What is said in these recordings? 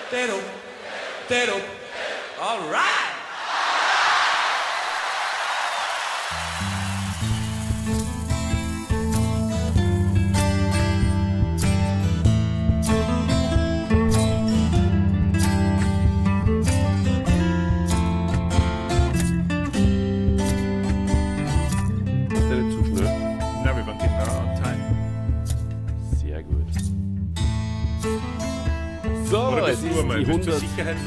Tedo, Tedo. All right. Es ist die 100... Zur Sicherheit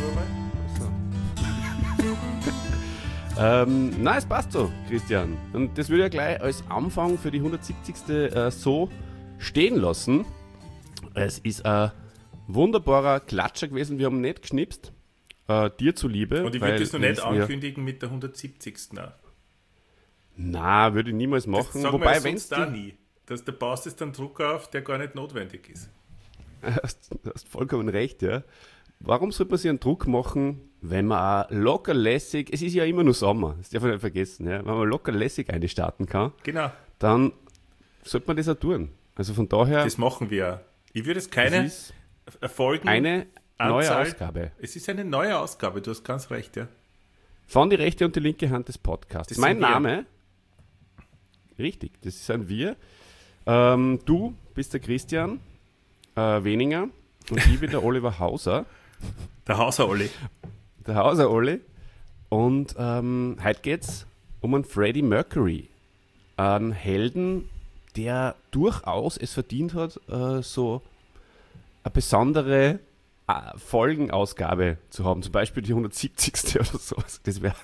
nur mal. Nein, es passt so, Christian. Und das würde ich ja gleich als Anfang für die 170. So stehen lassen. Es ist ein wunderbarer Klatscher gewesen. Wir haben nicht geschnipst. Dir zuliebe. Und ich würde das noch nicht ankündigen mit der 170. Nein, würde ich niemals machen. Sag Wobei, wenn es da nie. Dass der baust es dann Druck auf, der gar nicht notwendig ist. Du hast vollkommen recht, ja. Warum sollte man sich einen Druck machen, wenn man auch locker lässig, es ist ja immer nur Sommer, das darf man nicht vergessen, ja. Wenn man locker lässig eine starten kann, genau, dann sollte man das auch tun. Also von daher... Das machen wir. Ich würde es keine Folgen... Eine neue Ausgabe. Es ist eine neue Ausgabe, du hast ganz recht, ja. Von die rechte und die linke Hand des Podcasts. Das mein Name... Richtig, das sind wir. Du bist der Christian Weninger und ich bin der Oliver Hauser. Der Hauser-Olli. Der Hauser-Olli. Und heute geht es um einen Freddie Mercury. Einen Helden, der durchaus es verdient hat, so eine besondere Folgenausgabe zu haben. Zum Beispiel die 170. oder so. Das wäre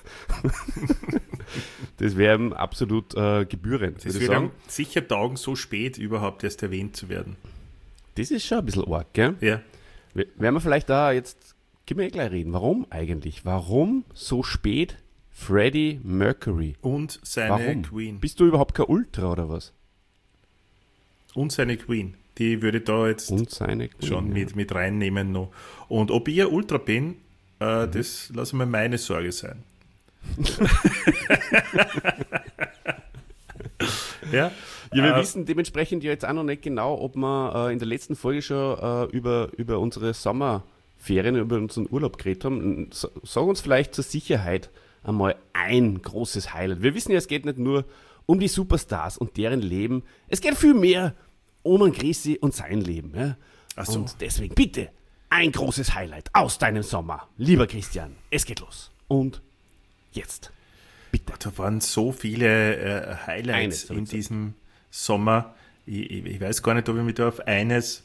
das wär ihm absolut gebührend. Das wird ihm sicher taugen, so spät überhaupt erst erwähnt zu werden. Das ist schon ein bisschen arg, gell? Ja. Werden wir vielleicht da jetzt, können wir gleich reden, warum eigentlich? Warum so spät Freddie Mercury? Und seine Queen. Bist du überhaupt kein Ultra oder was? Und seine Queen. Die würde da jetzt Queen, schon mit reinnehmen noch. Und ob ich ein Ultra bin, das lassen wir meine Sorge sein. Ja. Ja, wir wissen dementsprechend ja jetzt auch noch nicht genau, ob wir in der letzten Folge schon über unsere Sommerferien, über unseren Urlaub geredet haben. Sag uns vielleicht zur Sicherheit einmal ein großes Highlight. Wir wissen ja, es geht nicht nur um die Superstars und deren Leben, es geht viel mehr um einen Chrissy und sein Leben. Ja? Ach so. Und deswegen bitte ein großes Highlight aus deinem Sommer. Lieber Christian, es geht los. Und jetzt, bitte. Da waren so viele Highlights in diesem Sommer. Ich weiß gar nicht, ob ich mich da auf eines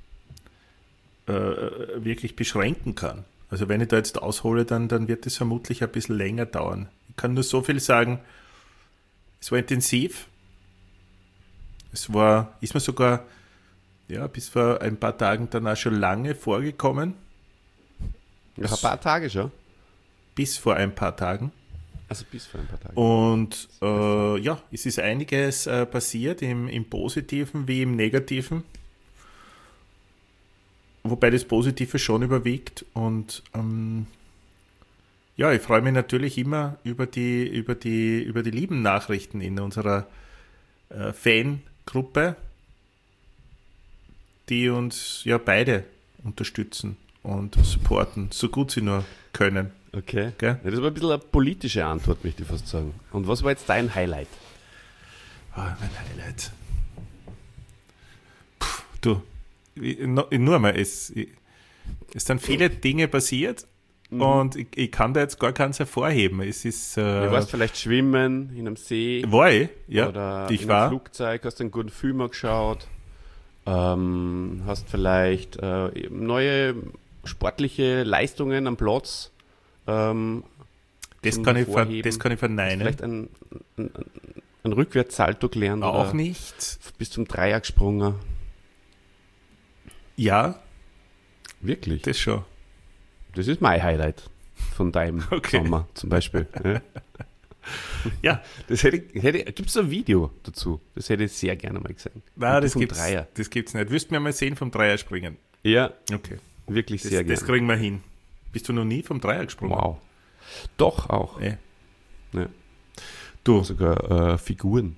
wirklich beschränken kann. Also wenn ich da jetzt aushole, dann wird es vermutlich ein bisschen länger dauern. Ich kann nur so viel sagen, es war intensiv. Ist mir sogar bis vor ein paar Tagen dann auch schon lange vorgekommen. Nach ein paar Tage schon? Bis vor ein paar Tagen. Also bis vor ein paar Tagen. Und es ist einiges passiert, im Positiven wie im Negativen. Wobei das Positive schon überwiegt. Und ich freue mich natürlich immer über die lieben Nachrichten in unserer Fangruppe, die uns ja beide unterstützen und supporten, so gut sie nur können. Okay. Ja, das war ein bisschen eine politische Antwort, möchte ich fast sagen. Und was war jetzt dein Highlight? Mein Highlight. Nur einmal, es sind viele Dinge passiert und ich kann da jetzt gar keins hervorheben. Es ist. Du warst vielleicht schwimmen in einem See. War ich? Ja. Oder ich in war. einem Flugzeug, hast einen guten Film geschaut. Hast vielleicht neue sportliche Leistungen am Platz. Das kann ich verneinen. Vielleicht ein Rückwärtssalto gelernt. Auch oder nicht. Bis zum Dreier gesprungen. Ja. Wirklich? Das schon. Das ist mein Highlight von deinem Sommer zum Beispiel. Ja. Gibt es ein Video dazu? Das hätte ich sehr gerne mal gesehen. Nein, das gibt's nicht. Willst du mir mal sehen vom Dreier springen? Ja. Okay. Wirklich sehr gerne. Das kriegen wir hin. Bist du noch nie vom Dreier gesprungen? Wow. Doch, auch. Ja. Du. Sogar Figuren.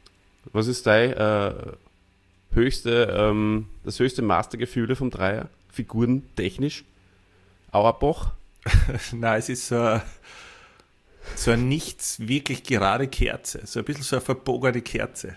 Was ist dein das höchste Maß der Gefühle vom Dreier? Figuren technisch? Auerbach? Nein, es ist so eine nicht wirklich gerade Kerze. So ein bisschen so eine verbogene Kerze.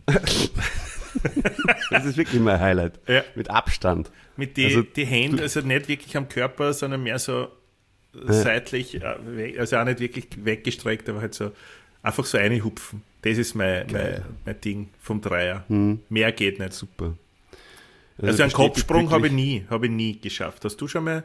Das ist wirklich mein Highlight. Ja. Mit Abstand. Mit die Hände, also nicht wirklich am Körper, sondern mehr so seitlich, also auch nicht wirklich weggestreckt, aber halt so einfach so reinhupfen. Das ist mein Ding vom Dreier. Mehr geht nicht. Super. Also einen Kopfsprung habe ich nie geschafft. Hast du schon mal?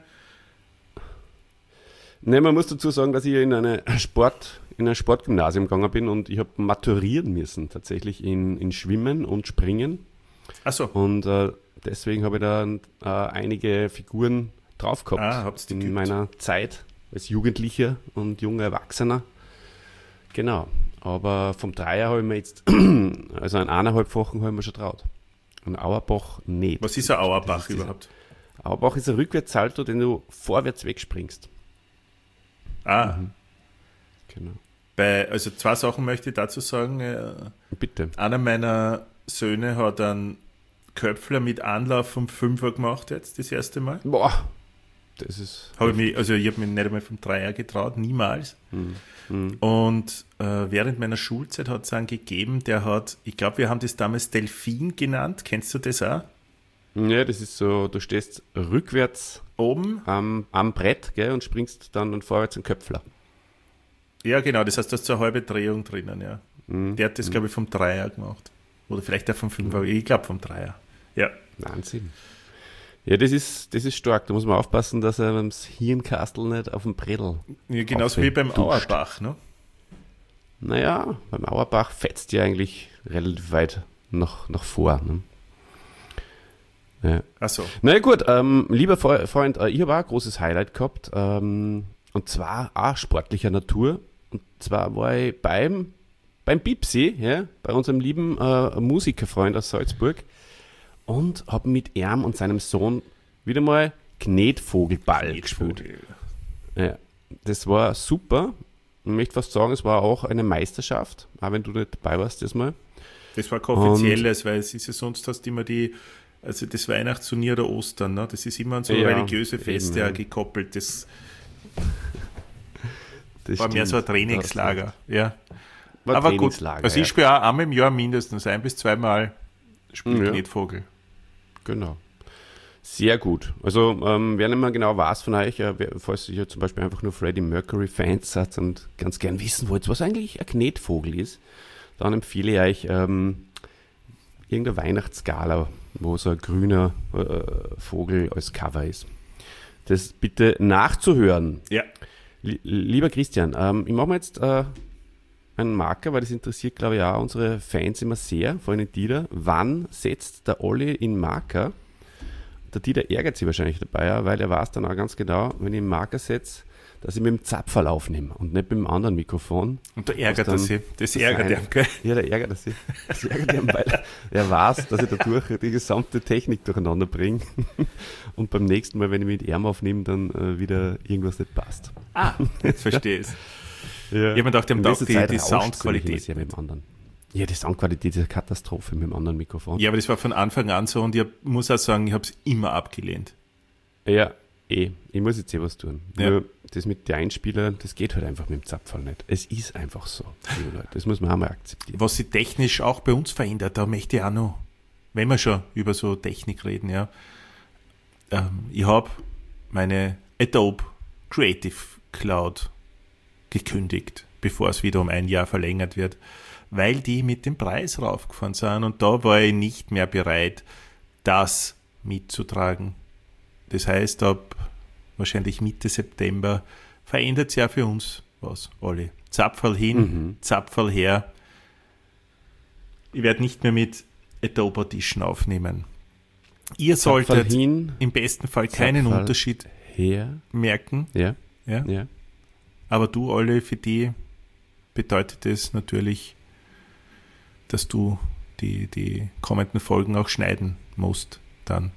Ne, man muss dazu sagen, dass ich in ein Sportgymnasium gegangen bin und ich habe maturieren müssen, tatsächlich in Schwimmen und Springen. Ach so. Und deswegen habe ich da einige Figuren drauf gehabt hab's in geübt. meiner Zeit als Jugendlicher und junger Erwachsener. Genau. Aber vom Dreier habe ich mir jetzt, also an 1,5 habe ich mir schon traut. Und Auerbach nicht. Was ist ein Auerbach überhaupt? Auerbach ist ein Rückwärtssalto, den du vorwärts wegspringst. Genau. Also 2 Sachen möchte ich dazu sagen. Bitte. Einer meiner Söhne hat einen Köpfler mit Anlauf vom 5er gemacht jetzt, das erste Mal. Boah, das ist... Ich habe mich nicht einmal vom Dreier getraut, niemals. Und während meiner Schulzeit hat es einen gegeben, der hat, ich glaube, wir haben das damals Delfin genannt. Kennst du das auch? Ja, das ist so, du stehst rückwärts Oben? am Brett, gell, und springst dann vorwärts einen Köpfler. Ja, genau, das heißt, du hast so eine halbe Drehung drinnen, ja. Der hat das, glaube ich, vom Dreier gemacht. Oder vielleicht auch vom 5er, ich glaube vom Dreier. Ja. Wahnsinn. Ja, das ist stark. Da muss man aufpassen, dass er beim Hirnkastel nicht auf dem Bredel. Ja, genauso wie beim Auerbach, ne? Naja, beim Auerbach fetzt ja eigentlich relativ weit nach vor. Ne? Ja. Ach so. Na ja, gut, lieber Freund, ich habe auch ein großes Highlight gehabt. Und zwar auch sportlicher Natur. Und zwar war ich beim Bipsi, ja, bei unserem lieben Musikerfreund aus Salzburg. Und habe mit ihm und seinem Sohn wieder mal Knetvogelball gespielt. Ja, das war super. Ich möchte fast sagen, es war auch eine Meisterschaft, auch wenn du nicht dabei warst diesmal. Das war kein offizielles, weil es ist ja sonst hast du immer also das Weihnachtsturnier oder Ostern, ne? Das ist immer an so religiöse Feste eben, gekoppelt. Das Das war mehr so ein stimmt. Trainingslager. Ja. War Aber gut, Trainingslager, also ich spiele auch einmal im Jahr mindestens 1 bis 2 Mal Knetvogel. Genau. Sehr gut. Also, wer nicht mehr genau weiß von euch, falls ihr zum Beispiel einfach nur Freddie Mercury-Fans seid und ganz gern wissen wollt, was eigentlich ein Knetvogel ist, dann empfehle ich euch irgendeine Weihnachtsskala, wo so ein grüner Vogel als Cover ist. Das bitte nachzuhören. Ja. Lieber Christian, ich mache mir jetzt einen Marker, weil das interessiert, glaube ich, auch unsere Fans immer sehr, vor allem den Dieter. Wann setzt der Olli in Marker? Der Dieter ärgert sich wahrscheinlich dabei, weil er weiß dann auch ganz genau, wenn ich einen Marker setze, dass ich mit dem Zapferl aufnehme und nicht mit dem anderen Mikrofon. Und da ärgert er sich. Das ärgert ihn, gell? Ja, da ärgert er sich. Das ärgert ihn, weil er weiß, dass ich dadurch die gesamte Technik durcheinander bringe. Und beim nächsten Mal, wenn ich mit ihm aufnehme, dann wieder irgendwas nicht passt. Jetzt verstehe ich es. Ja. Ich habe mir gedacht, In dieser Zeit die rauscht's nämlich Soundqualität. sehr mit dem anderen. Ja, die Soundqualität ist eine Katastrophe mit dem anderen Mikrofon. Ja, aber das war von Anfang an so und ich muss auch sagen, ich habe es immer abgelehnt. Ja, ich muss jetzt was tun. Ja. Nur das mit den Einspielern, das geht halt einfach mit dem Zapferl nicht. Es ist einfach so, liebe Leute. Das muss man auch mal akzeptieren. Was sich technisch auch bei uns verändert, da möchte ich auch noch, wenn wir schon über so Technik reden, ja. Ich habe meine Adobe Creative Cloud gekündigt, bevor es wieder um 1 Jahr verlängert wird, weil die mit dem Preis raufgefahren sind und da war ich nicht mehr bereit, das mitzutragen. Das heißt, ab wahrscheinlich Mitte September verändert sich ja für uns was, Olli. Zapferl hin, Zapferl her. Ich werde nicht mehr mit Adobe Audition aufnehmen. Ihr solltet hin, im besten Fall keinen Zapferl Unterschied her. merken. Ja, Ja? ja. Aber du, Olli, für die bedeutet es natürlich, dass du die kommenden Folgen auch schneiden musst dann.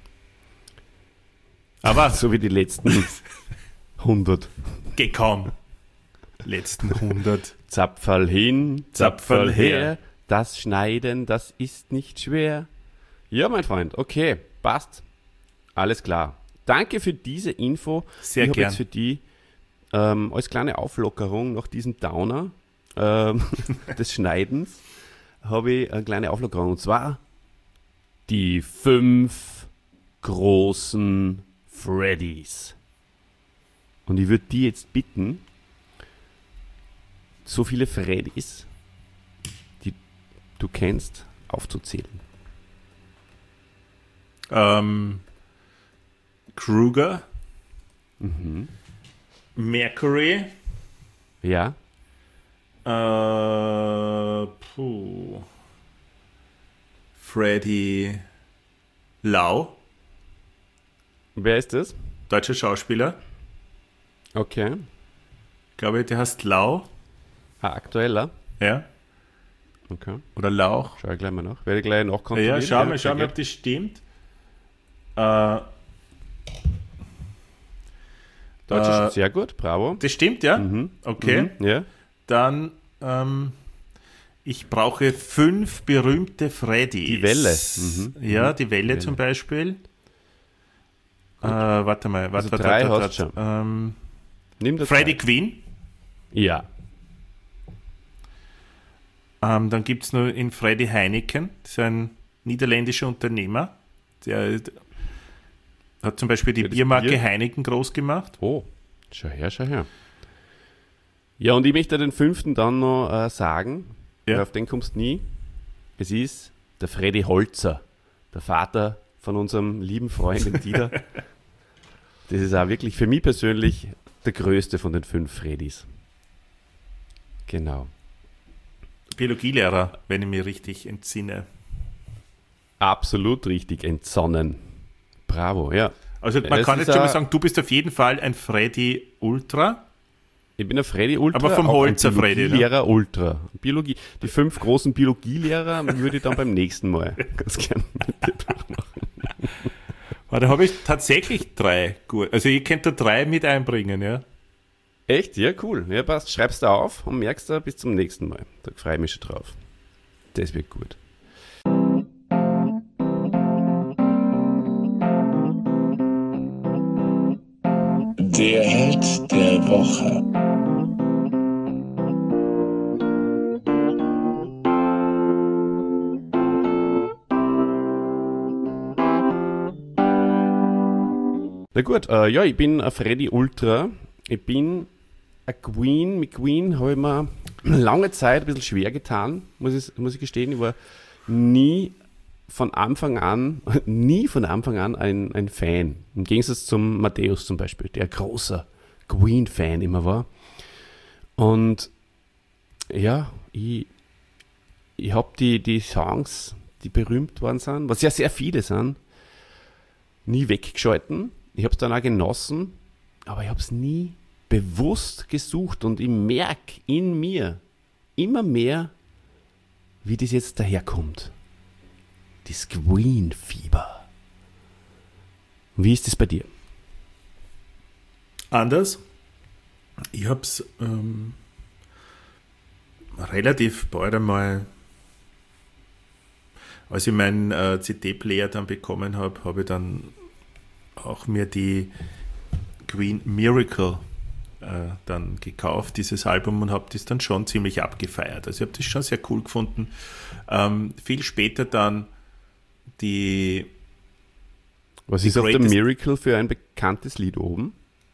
Aber So wie die letzten 100. geh kaum. Letzten 100. Zapferl hin, Zapferl Zapferl her. her. Das Schneiden, das ist nicht schwer. Ja, mein Freund, okay, passt. Alles klar. danke für diese Info. Sehr ich habe gern. jetzt für die als kleine Auflockerung nach diesem Downer des Schneidens habe ich eine kleine Auflockerung. Und zwar die 5 großen Freddys. Und ich würde die jetzt bitten, so viele Freddys, die du kennst, aufzuzählen. Kruger, Mercury, Ja? Freddy Lau, Wer ist das? deutscher Schauspieler. Okay. Glaube ich, der heißt Lau. Aktueller? Ja. Okay. Oder Lauch. Schau ich gleich mal nach. Werde ich gleich nachkontrollieren. Ja, schau mal, sehr ob gerne. das stimmt. Deutsch ist sehr gut, bravo. Das stimmt, ja? Okay. Ja. Dann, ich brauche 5 berühmte Freddys. Die Welle. Ja, die Welle zum Beispiel. Warte mal. Also 3 hast du Nimm das Freddie Zeit. Quinn. Ja. Dann gibt es noch in Freddy Heineken. Das ist ein niederländischer Unternehmer. Der hat zum Beispiel die Ja, das Biermarke Bier. Heineken groß gemacht. Oh, schau her, schau her. Ja, und ich möchte den 5. dann noch sagen, Ja. weil auf den kommst du nie. Es ist der Freddy Holzer, der Vater von unserem lieben Freund den Dieter. Das ist auch wirklich für mich persönlich der größte von den 5 Freddys. Genau. Biologielehrer, wenn ich mich richtig entsinne. Absolut richtig entsonnen. Bravo, ja. Also man Das kann ist jetzt schon mal ein- sagen, du bist auf jeden Fall ein Freddy Ultra. Ich bin ein Freddy Ultra. Aber vom auch Holzer ein Freddy, ne? Biologielehrer Ultra. Biologie. Die 5 großen Biologielehrer würde ich dann beim nächsten Mal ganz gerne mit dir durchmachen. Da habe ich tatsächlich 3 gut. Also ich könnte da 3 mit einbringen, ja. Echt? Ja, cool. Ja, passt. Schreibst du auf und merkst du bis zum nächsten Mal. Da freue ich mich schon drauf. Das wird gut. Der Held der Woche. Na gut, ja, ich bin ein Freddy Ultra. Ich bin ein Queen. Mit Queen habe ich mir lange Zeit ein bisschen schwer getan, muss ich gestehen. Ich war nie von Anfang an ein Fan. Im Gegensatz zum Matthäus zum Beispiel, der ein großer Queen-Fan immer war. Und ja, ich habe die Songs, die berühmt worden sind, was ja sehr viele sind, nie weggeschalten. Ich habe es dann auch genossen, aber ich habe es nie bewusst gesucht und ich merke in mir immer mehr, wie das jetzt daherkommt. Das Queen-Fieber. Wie ist das bei dir? Anders. Ich habe es relativ bald einmal, als ich meinen CD-Player dann bekommen habe, habe ich dann auch mir die Queen Miracle dann gekauft, dieses Album, und habe das dann schon ziemlich abgefeiert. Also ich habe das schon sehr cool gefunden. Viel später dann die Was ist auf der Greatest- Miracle für ein bekanntes Lied oben?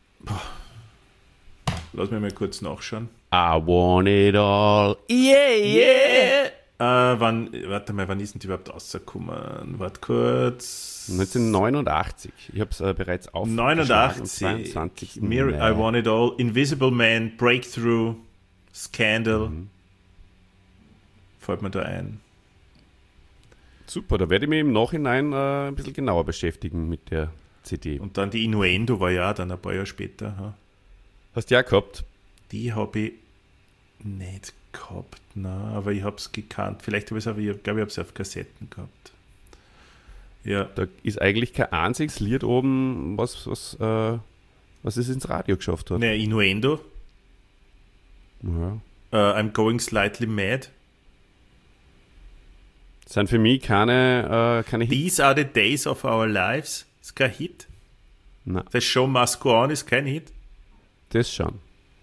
Lass mich mal kurz nachschauen. I want it all. Yeah, yeah. Wann ist denn die überhaupt rausgekommen? Warte kurz. 1989. Ich habe es bereits auf 89. 22. I Want It All. Invisible Man, Breakthrough, Scandal. Fällt mir da ein. Super, da werde ich mich im Nachhinein ein bisschen genauer beschäftigen mit der CD. Und dann die Innuendo war ja dann ein paar Jahre später. Ja. Hast du ja gehabt? Die habe ich nicht gehabt, na, aber ich habe es gekannt. Vielleicht habe ich es aber, ich glaube, ich habe es auf Kassetten gehabt. Ja. Da ist eigentlich kein einziges Lied oben, was es ins Radio geschafft hat. Ne, Innuendo. Ja. I'm Going Slightly Mad. Das sind für mich keine Hits. These Are the Days of Our Lives. Ist kein Hit. Na, Das Show Must Go On ist kein Hit. das schon.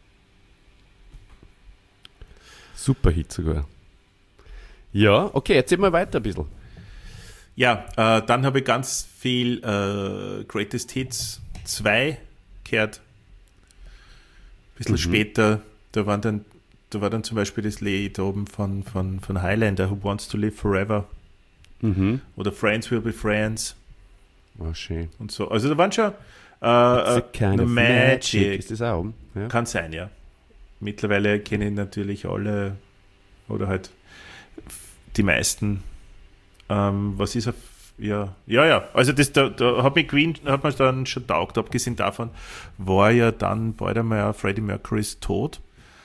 Super Hit sogar. Ja, okay, erzähl mal weiter ein bisschen. Ja, dann habe ich ganz viel Greatest Hits 2 gehört. Ein bisschen später, da war dann zum Beispiel das Lied oben von Highlander, Who Wants to Live Forever. Oder Friends Will Be Friends Oh, schön. und so. Also da waren schon It's a kind The of magic. Ist das auch oben? Ja. Kann sein, ja. Mittlerweile kenne ich natürlich alle oder halt die meisten. Was ist auf. Ja. Also da hat mich Queen hat man dann schon taugt. Abgesehen davon war ja dann bald einmal auch Freddie Mercurys Tod.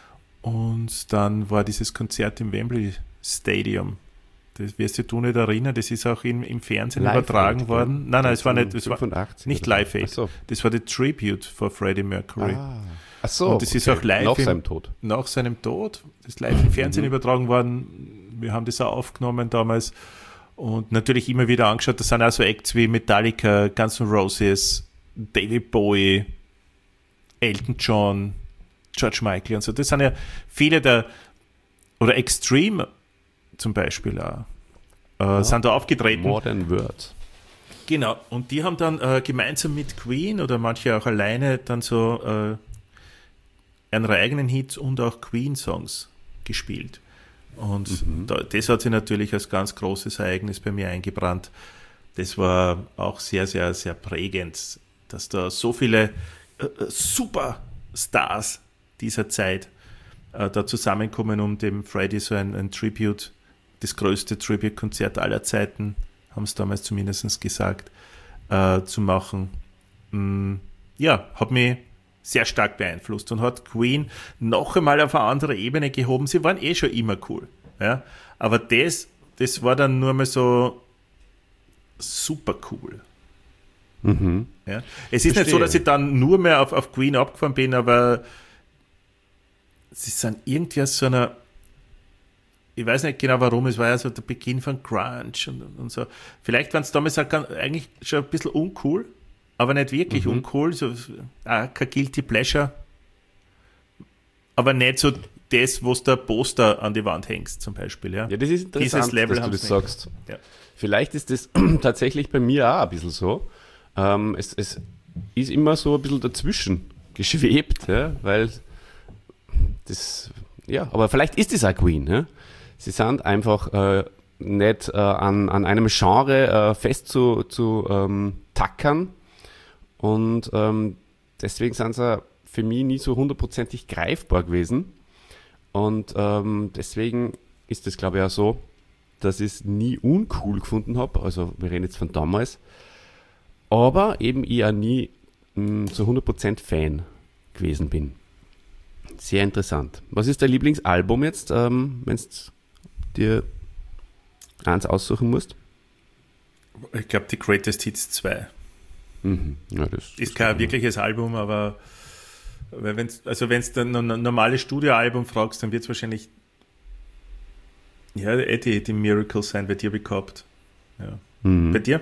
Und dann war dieses Konzert im Wembley Stadium. Das wirst du nicht erinnern, das ist auch im Fernsehen Live übertragen Aid, worden. Nein, es war nicht, es war 85 nicht oder so. Live Aid. Ach so. Das war die Tribute for Freddie Mercury. Ach so. Und das ist auch live nach im- seinem Tod. Nach seinem Tod, das ist live im Fernsehen übertragen worden. Wir haben das auch aufgenommen damals und natürlich immer wieder angeschaut. Das sind auch so Acts wie Metallica, Guns N' Roses, David Bowie, Elton John, George Michael und so. Das sind ja viele oder Extreme zum Beispiel auch, sind da aufgetreten. Modern Words. Genau, und die haben dann gemeinsam mit Queen oder manche auch alleine dann so ihre eigenen Hits und auch Queen-Songs gespielt. Und das hat sich natürlich als ganz großes Ereignis bei mir eingebrannt. Das war auch sehr, sehr, sehr prägend, dass da so viele Superstars dieser Zeit da zusammenkommen, um dem Freddie so ein Tribute, das größte Tribute-Konzert aller Zeiten, haben es damals zumindest gesagt, zu machen. Ja, hat mich sehr stark beeinflusst und hat Queen noch einmal auf eine andere Ebene gehoben. Sie waren eh schon immer cool. Ja? Aber das war dann nur mal so super cool. Ja? Es ist nicht so, Verstehe. dass ich dann nur mehr auf Queen abgefahren bin, aber sie sind irgendwie aus so einer, ich weiß nicht genau warum, es war ja so der Beginn von Grunge und so. Vielleicht waren es damals auch eigentlich schon ein bisschen uncool, aber nicht wirklich uncool, so kein Guilty Pleasure, aber nicht so das, was der Poster an die Wand hängst zum Beispiel. Ja, Ja, das ist interessant, Dieses Level dass du haben's das nicht. sagst. Ja. Vielleicht ist das tatsächlich bei mir auch ein bisschen so. Es ist immer so ein bisschen dazwischen geschwebt, ja, weil das, ja, aber vielleicht ist es auch Queen. Ja? Sie sind einfach nicht an einem Genre fest zu tackern und deswegen sind sie für mich nie so hundertprozentig greifbar gewesen und deswegen ist es, glaube ich, auch so, dass ich es nie uncool gefunden habe, also wir reden jetzt von damals, aber eben ich auch nie zu 100% Fan gewesen bin. Sehr interessant. Was ist dein Lieblingsalbum jetzt, wenn du dir eins aussuchen musst? Ich glaube, die Greatest Hits 2. Ja, das Ist kein wirkliches Album, aber wenn du ein normales Studioalbum fragst, dann wird es wahrscheinlich die Miracles sein, bei dir gehabt. Ja. Bei dir?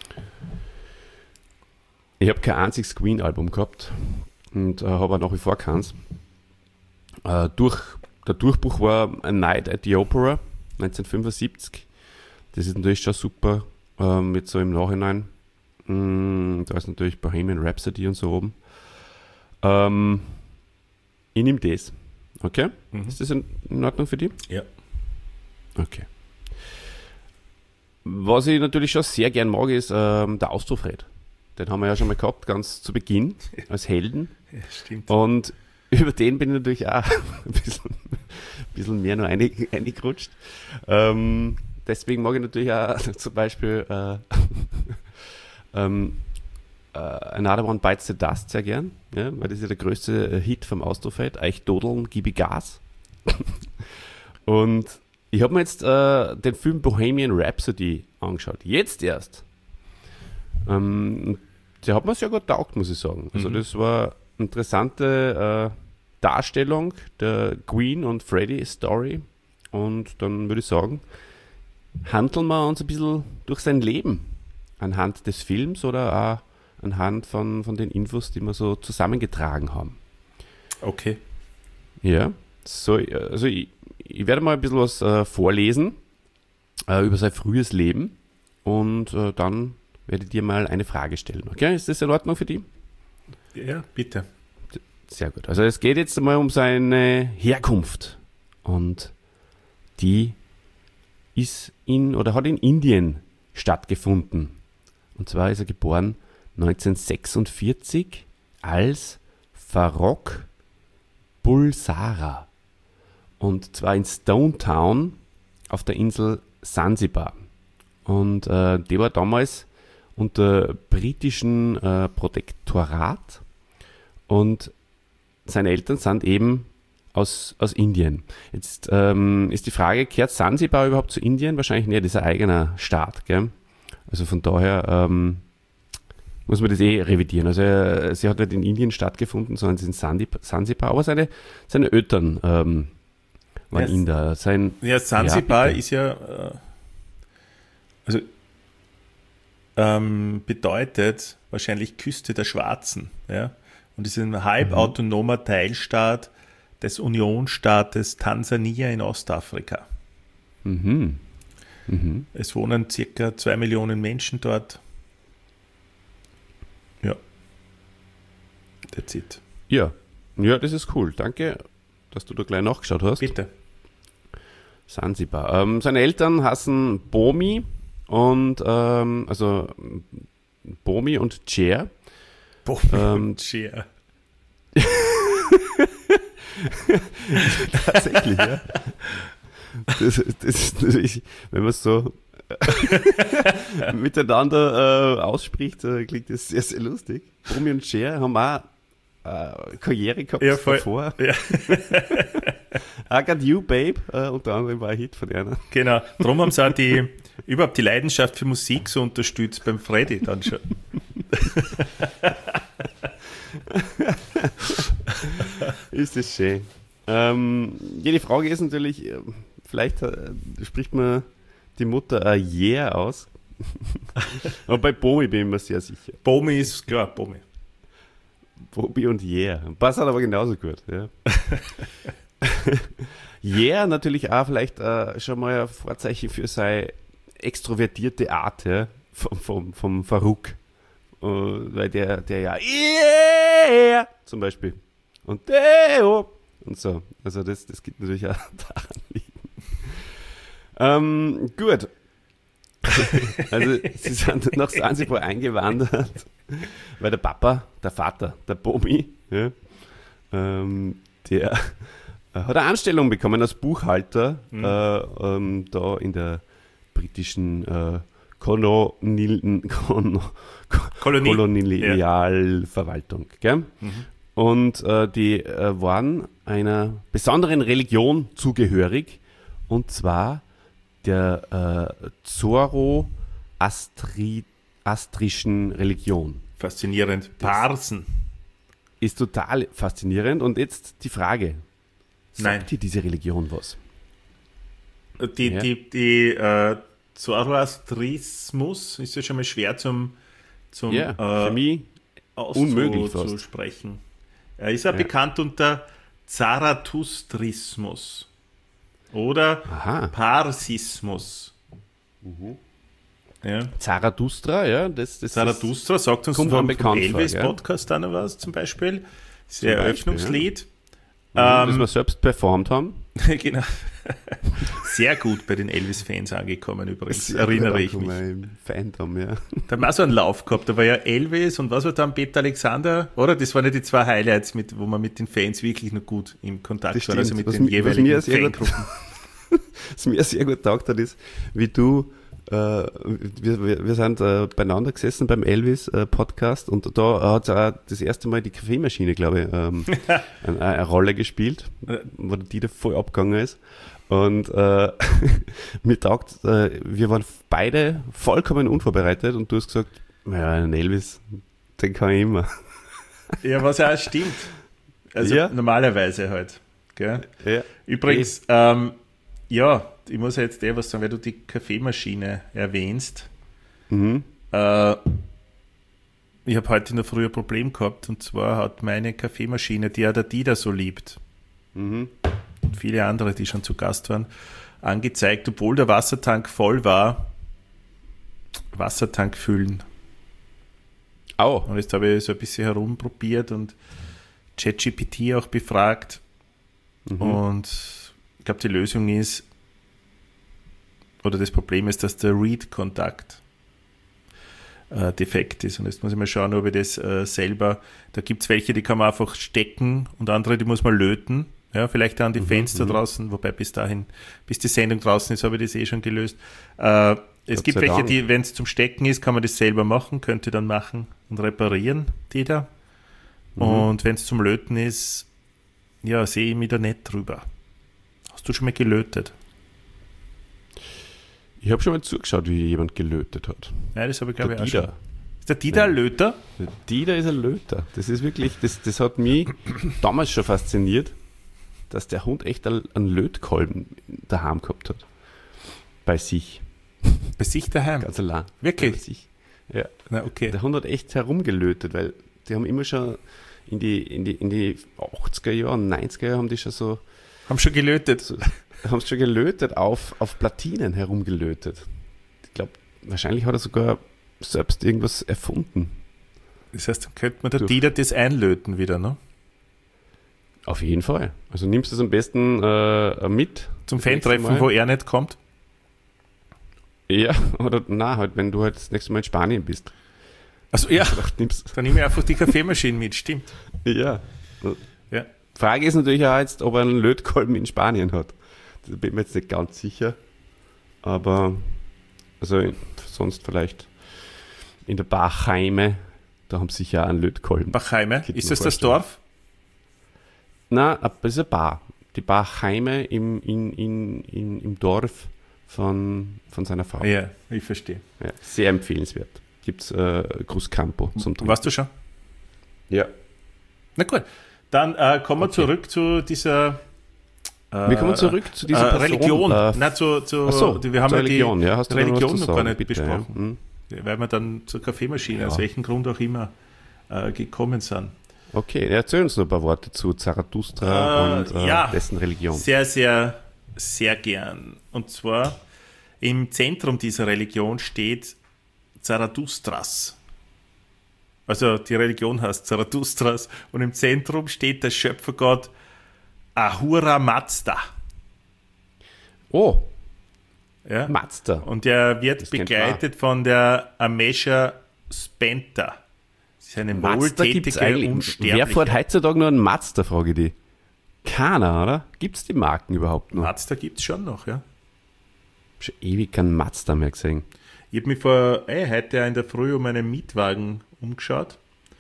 Ich habe kein einziges Queen-Album gehabt und habe auch nach wie vor keins. Der Durchbruch war A Night at the Opera 1975. Das ist natürlich schon super, jetzt so im Nachhinein. Da ist natürlich Bohemian Rhapsody und so oben. Ich nehme das. Okay? Ist das in Ordnung für dich? Ja. Okay. Was ich natürlich schon sehr gern mag, ist der Austrofred. Den haben wir ja schon mal gehabt, ganz zu Beginn, als Helden. Ja, stimmt. Und über den bin ich natürlich auch ein bisschen mehr noch reingerutscht. Deswegen mag ich natürlich auch zum Beispiel Another One Bites the Dust sehr gern, ja, weil das ist ja der größte Hit vom Austrofred. Eich dodeln, gib ich Gas. Und ich habe mir jetzt den Film Bohemian Rhapsody angeschaut. Jetzt erst. Der hat mir sehr gut taugt, muss ich sagen. Also das war eine interessante Darstellung der Queen und Freddie Story. Und dann würde ich sagen, handeln wir uns ein bisschen durch sein Leben anhand des Films oder auch anhand von den Infos, die wir so zusammengetragen haben. Okay. Ja, so, also ich werde mal ein bisschen was vorlesen über sein frühes Leben und dann werde ich dir mal eine Frage stellen. Okay, ist das in Ordnung für dich? Ja, bitte. Sehr gut. Also es geht jetzt einmal um seine Herkunft und die hat in Indien stattgefunden. Und zwar ist er geboren 1946 als Farrokh Bulsara. Und zwar in Stone Town auf der Insel Sansibar. Und die war damals unter britischem Protektorat und seine Eltern sind eben aus Indien. Jetzt ist die Frage, gehört Sansibar überhaupt zu Indien? Wahrscheinlich nicht, das ist ein eigener Staat. Gell? Also von daher muss man das revidieren. Also sie hat nicht in Indien stattgefunden, sondern sie ist in Sansibar. Aber seine Eltern waren Inder. Sansibar ist ja bedeutet wahrscheinlich Küste der Schwarzen. Ja? Und ist ein halbautonomer Teilstaat des Unionsstaates Tansania in Ostafrika. Es wohnen circa 2 Millionen Menschen dort. Ja. That's it. Ja, das ist cool. Danke, dass du da gleich nachgeschaut hast. Bitte. Sansibar. Seine Eltern heißen Bomi und also Bomi und Cher. Bomi und Cher. Tatsächlich, ja. Das ist natürlich, wenn man es so miteinander ausspricht, klingt das sehr, sehr lustig. Bomi und Cher haben auch Karriere gehabt davor. Ja. I Got You, Babe, unter anderem war ein Hit von einer. Genau, darum haben sie auch überhaupt die Leidenschaft für Musik so unterstützt beim Freddy dann schon. Ist das schön. Die Frage ist natürlich, vielleicht spricht man die Mutter Yeah aus. Aber bei Bomi bin ich mir sehr sicher. Bomi ist klar, Bomi. Bomi und Yeah. Passt halt aber genauso gut. Ja. Yeah natürlich auch vielleicht schon mal ein Vorzeichen für seine extrovertierte Art, ja, vom Farrokh. Weil der ja Yeah zum Beispiel und Deo und so. Also das gibt natürlich auch daran liegen. Gut. Also sie sind nach Sansibar eingewandert, weil der Vater, der Bomi, ja, der hat eine Anstellung bekommen als Buchhalter da in der britischen Kolonialverwaltung. Gell? Und die waren einer besonderen Religion zugehörig, und zwar der Zoroastrischen Religion. Faszinierend. Parsen. Ist total faszinierend. Und jetzt die Frage, Nein. sagt dir diese Religion was? Die Zoroastrismus ist ja schon mal schwer zum für mich unmöglich fast. zu sprechen. Er ist ja bekannt unter Zarathustrismus oder Parsismus. Ja. Zarathustra, ja, das Zarathustra sagt uns vom Elvis-Podcast auch noch was zum Beispiel. Das ist ein Eröffnungslied. Das wir selbst performt haben. Genau. Sehr gut bei den Elvis-Fans angekommen übrigens, erinnere ich mich. Fandom, ja. Da haben wir auch so einen Lauf gehabt, da war ja Elvis und was war dann Peter Alexander, oder? Das waren ja die zwei Highlights, wo man mit den Fans wirklich noch gut in Kontakt war, also mit den jeweiligen Fangruppen. Was mir sehr gut taugt hat, ist, wie du wir sind beieinander gesessen beim Elvis-Podcast und da hat es auch das erste Mal die Kaffeemaschine, glaube ich, eine Rolle gespielt, wo die da voll abgegangen ist. Und mir taugt, wir waren beide vollkommen unvorbereitet und du hast gesagt, naja, einen Elvis, den kann ich immer. Ja, was auch stimmt. Also normalerweise halt. Gell? Ja. Übrigens, ich muss ja jetzt was sagen, weil du die Kaffeemaschine erwähnst. Wir ich habe heute in der Früh ein Problem gehabt, und zwar hat meine Kaffeemaschine, die ja der Dieter so liebt, und viele andere, die schon zu Gast waren, angezeigt, obwohl der Wassertank voll war, Wassertank füllen. Au. Und jetzt habe ich so ein bisschen herumprobiert und ChatGPT auch befragt. Und ich glaube, die Lösung ist, oder das Problem ist, dass der Read-Kontakt defekt ist. Und jetzt muss ich mal schauen, ob ich das selber, da gibt es welche, die kann man einfach stecken, und andere, die muss man löten. Ja, vielleicht an die Fenster draußen, wobei bis die Sendung draußen ist, habe ich das eh schon gelöst. Es gibt welche, die, wenn es zum Stecken ist, kann man das selber machen, könnte dann machen und reparieren, die da. Und wenn es zum Löten ist, ja, sehe ich mich da nicht drüber. Hast du schon mal gelötet? Ich habe schon mal zugeschaut, wie jemand gelötet hat. Ja, das habe ich, glaube ich, auch Dieter. schon. Ist der Dieter ein Löter? Der Dieter ist ein Löter. Das ist wirklich, das hat mich damals schon fasziniert, dass der Hund echt einen Lötkolben daheim gehabt hat. Bei sich. Bei sich daheim? Ganz allein. Wirklich? Bei sich. Ja. Na, okay. Der Hund hat echt herumgelötet, weil die haben immer schon in die 80er Jahre, 90er Jahre haben die schon so. Haben schon gelötet. Haben schon gelötet, auf Platinen herumgelötet. Ich glaube, wahrscheinlich hat er sogar selbst irgendwas erfunden. Das heißt, dann könnte man der Dieter das einlöten wieder, ne? Auf jeden Fall. Also nimmst du es am besten mit. Zum Fan-Treffen, wo er nicht kommt? Ja, oder halt, wenn du halt das nächste Mal in Spanien bist. Also ja, Nimmst. dann nehme ich einfach die Kaffeemaschine mit, stimmt. Ja. Ja. Frage ist natürlich auch jetzt, ob er einen Lötkolben in Spanien hat. Da bin ich mir jetzt nicht ganz sicher. Aber, also sonst vielleicht in der Bachheime, da haben sie sicher auch einen Lötkolben. Bachheime, ist das das Dorf? Nein, das ist eine Bar. Die Bachheime im Dorf von seiner Frau. Ja, ich verstehe. Ja, sehr empfehlenswert. Gibt es Cruzcampo zum Trinken. Warst du schon? Ja. Na gut, dann kommen wir zurück zu dieser Wir kommen zurück zu dieser Person. Religion. Nein, wir haben Religion, ja hast die du noch was Religion zu noch sagen? gar nicht Bitte, besprochen. ja. Weil wir dann zur Kaffeemaschine, aus welchem Grund auch immer, gekommen sind. Okay, erzähl uns noch ein paar Worte zu Zarathustra und dessen Religion. Sehr, sehr, sehr gern. Und zwar im Zentrum dieser Religion steht Zarathustras. Also die Religion heißt Zarathustras, und im Zentrum steht der Schöpfergott Ahura Mazda. Oh, Ja? Mazda. Und er wird Das kennt begleitet von der Amesha Spenta. Das ist eine Mazda gibt's wohltätige eigentlich. Unsterbliche. Wer fährt heutzutage noch einen Mazda, frage ich dich. Keiner, oder? Gibt es die Marken überhaupt noch? Mazda gibt es schon noch, ja. Schon ewig keinen Mazda mehr gesehen. Ich habe mich heute in der Früh um einen Mietwagen umgeschaut.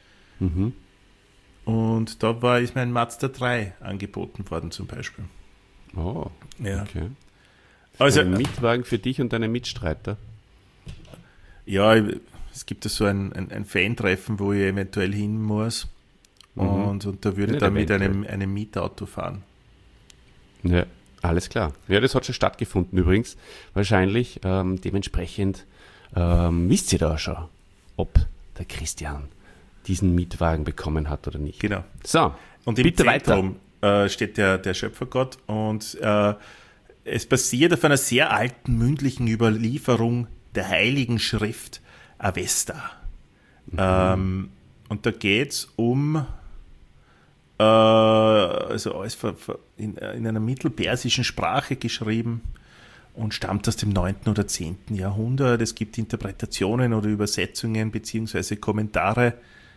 Und da ist mir ein Mazda 3 angeboten worden zum Beispiel. Oh, Ja. okay. Also, Ein Mietwagen für dich und deine Mitstreiter. ja, es gibt ja so ein Fan-Treffen, wo ich eventuell hin muss. Und da würde ich Nicht dann mit eventuell. einem Mietauto fahren. Ja, alles klar. Ja, das hat schon stattgefunden übrigens. Wahrscheinlich dementsprechend wisst ihr da schon, ob der Christian diesen Mietwagen bekommen hat oder nicht. Genau. So, Und im bitte Zentrum steht der Schöpfergott, und es basiert auf einer sehr alten mündlichen Überlieferung der Heiligen Schrift Avesta. Und da geht es um also alles in einer mittelpersischen Sprache geschrieben und stammt aus dem 9. oder 10. Jahrhundert. Es gibt Interpretationen oder Übersetzungen beziehungsweise Kommentare.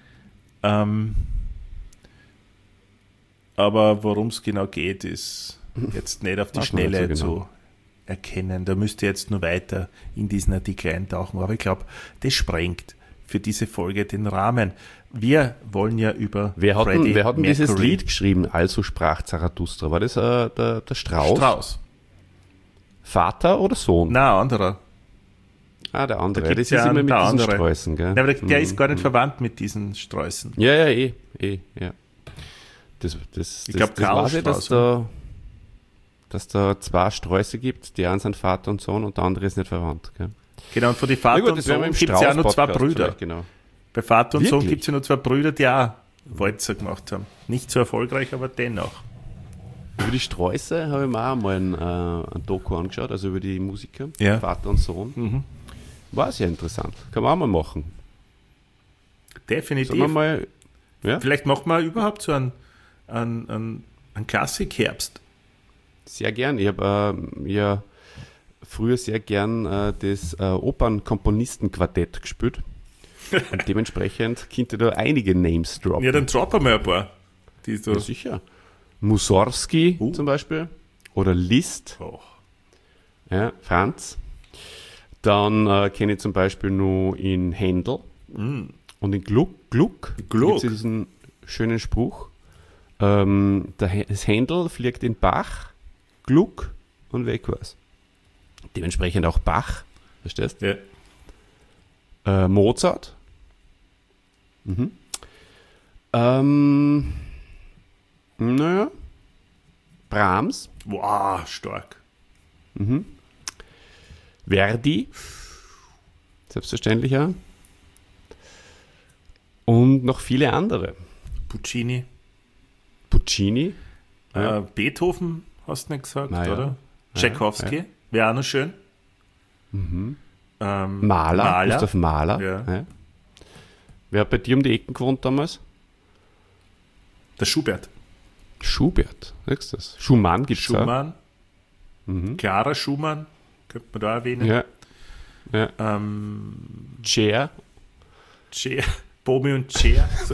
Aber worum es genau geht, ist jetzt nicht auf die Weiß man nicht Schnelle so genau. zu erkennen. Da müsst ihr jetzt nur weiter in diesen Artikel eintauchen. Aber ich glaube, das sprengt für diese Folge den Rahmen. Wir wollen ja über Wer hat denn dieses Mercury- Lied geschrieben? Also sprach Zarathustra. War das der Strauß? Strauß. Vater oder Sohn? Na, anderer. Ah, der andere. Da Das gibt's ist ja immer einen, mit der diesen andere. Sträußen, gell? Ja, aber der ist gar nicht verwandt mit diesen Sträußen. Ja, ja. Das Ich glaub, Karl weiß ich, Strauß, dass da zwei Sträuße gibt, die einen sind Vater und Sohn und der andere ist nicht verwandt. Gell? Genau, und von den Vater und das werden wir Sohn im gibt es ja auch noch zwei Strauß-Podcast Brüder. vielleicht, genau. Bei Vater und Sohn Wirklich? gibt es ja noch zwei Brüder, die auch Walzer gemacht haben. Nicht so erfolgreich, aber dennoch. Über die Sträuße habe ich mir auch mal ein Doku angeschaut, also über die Musiker, Ja. Vater und Sohn. War sehr interessant. Kann man auch mal machen. Definitiv. Sagen wir mal, ja, Vielleicht machen wir überhaupt so einen Klassik-Herbst. sehr gern. Ich habe ja früher sehr gern das Opernkomponistenquartett gespielt. Und dementsprechend könnte da einige Names droppen. Ja, dann droppen wir ein paar. Die so. Ja, sicher. Mussorgsky zum Beispiel. Oder Liszt. Oh. Ja, Franz. Dann kenne ich zum Beispiel nur in Händel und in Gluck. Gluck. Gluck. Gibt es diesen schönen Spruch. Das Händel fliegt in Bach, Gluck und weg war's. Dementsprechend auch Bach. Verstehst? Ja. Mozart. Naja. Brahms. Wow, stark. Verdi. Selbstverständlich ja. Und noch viele andere. Puccini. Puccini. Beethoven, hast du nicht gesagt, Na ja. oder? Ja, Tchaikovsky, ja. wäre auch noch schön. Mahler. Gustav Mahler. Ja. Ja. Wer hat bei dir um die Ecken gewohnt damals? Der Schubert. Schubert. Siehst du das? Schumann gibt es auch. Schumann. Clara Schumann, könnte man da erwähnen. Ja. Ja. Cher. Cher, Bomi und Cher. So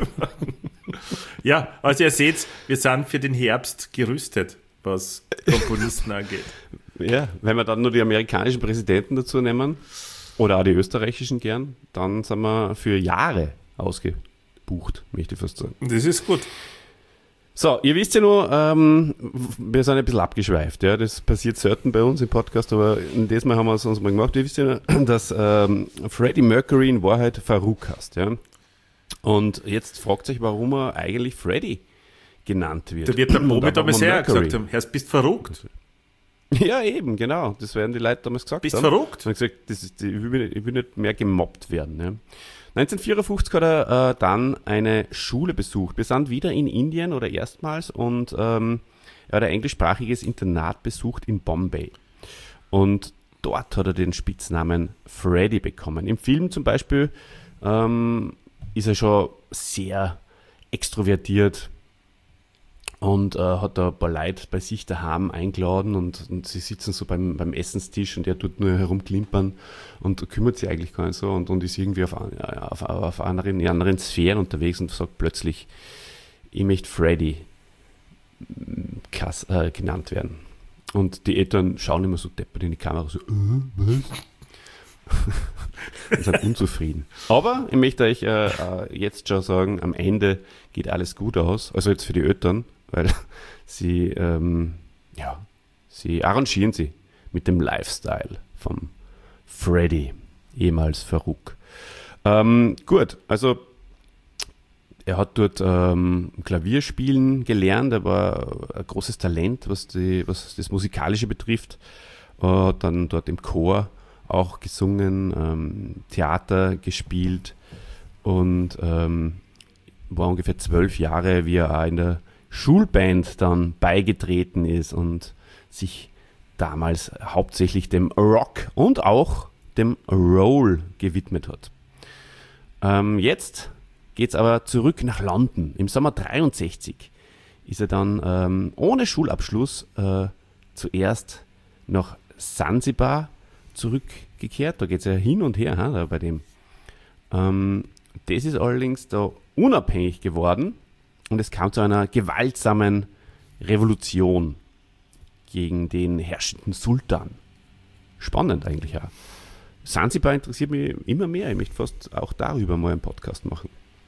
ja, also ihr seht, wir sind für den Herbst gerüstet, was Komponisten angeht. Ja, wenn wir dann nur die amerikanischen Präsidenten dazu nehmen, oder auch die österreichischen gern, dann sind wir für Jahre ausgebucht, möchte ich fast sagen. Das ist gut. So, ihr wisst ja nur, wir sind ein bisschen abgeschweift. Ja? Das passiert selten bei uns im Podcast, aber dieses Mal haben wir es uns mal gemacht. Ihr wisst ja, dass Freddie Mercury in Wahrheit Farouk heißt. Ja? Und jetzt fragt sich, warum er eigentlich Freddie genannt wird. Da wird der Bobi Und damals warum sehr Mercury. gesagt haben, Herr, bist verrückt? Ja, eben, genau. Das werden die Leute damals gesagt Bist haben. verrückt? Ich habe gesagt, ich will nicht mehr gemobbt werden. Ja. 1954 hat er dann eine Schule besucht. Wir sind wieder in Indien oder erstmals und er hat ein englischsprachiges Internat besucht in Bombay. Und dort hat er den Spitznamen Freddie bekommen. Im Film zum Beispiel ist er schon sehr extrovertiert und hat da ein paar Leute bei sich daheim eingeladen und sie sitzen so beim Essenstisch und er tut nur herumklimpern und kümmert sich eigentlich gar nicht so und ist irgendwie auf in anderen Sphären unterwegs und sagt plötzlich, ich möchte Freddie genannt werden. Und die Eltern schauen immer so deppert in die Kamera, so, was? Und sind unzufrieden. Aber ich möchte euch jetzt schon sagen, am Ende geht alles gut aus, also jetzt für die Eltern, weil sie arrangieren sie mit dem Lifestyle vom Freddie, ehemals Farouk. Gut, also er hat dort Klavierspielen gelernt, er war ein großes Talent, was das Musikalische betrifft. Hat dann dort im Chor auch gesungen, Theater gespielt und war ungefähr 12 Jahre, wie er auch in der Schulband dann beigetreten ist und sich damals hauptsächlich dem Rock und auch dem Roll gewidmet hat. Jetzt geht es aber zurück nach London. Im Sommer 63 ist er dann ohne Schulabschluss zuerst nach Sansibar zurückgekehrt. Da geht es ja hin und her da bei dem. Das ist allerdings da unabhängig geworden und es kam zu einer gewaltsamen Revolution gegen den herrschenden Sultan. Spannend eigentlich auch. Sansibar interessiert mich immer mehr. Ich möchte fast auch darüber mal einen Podcast machen.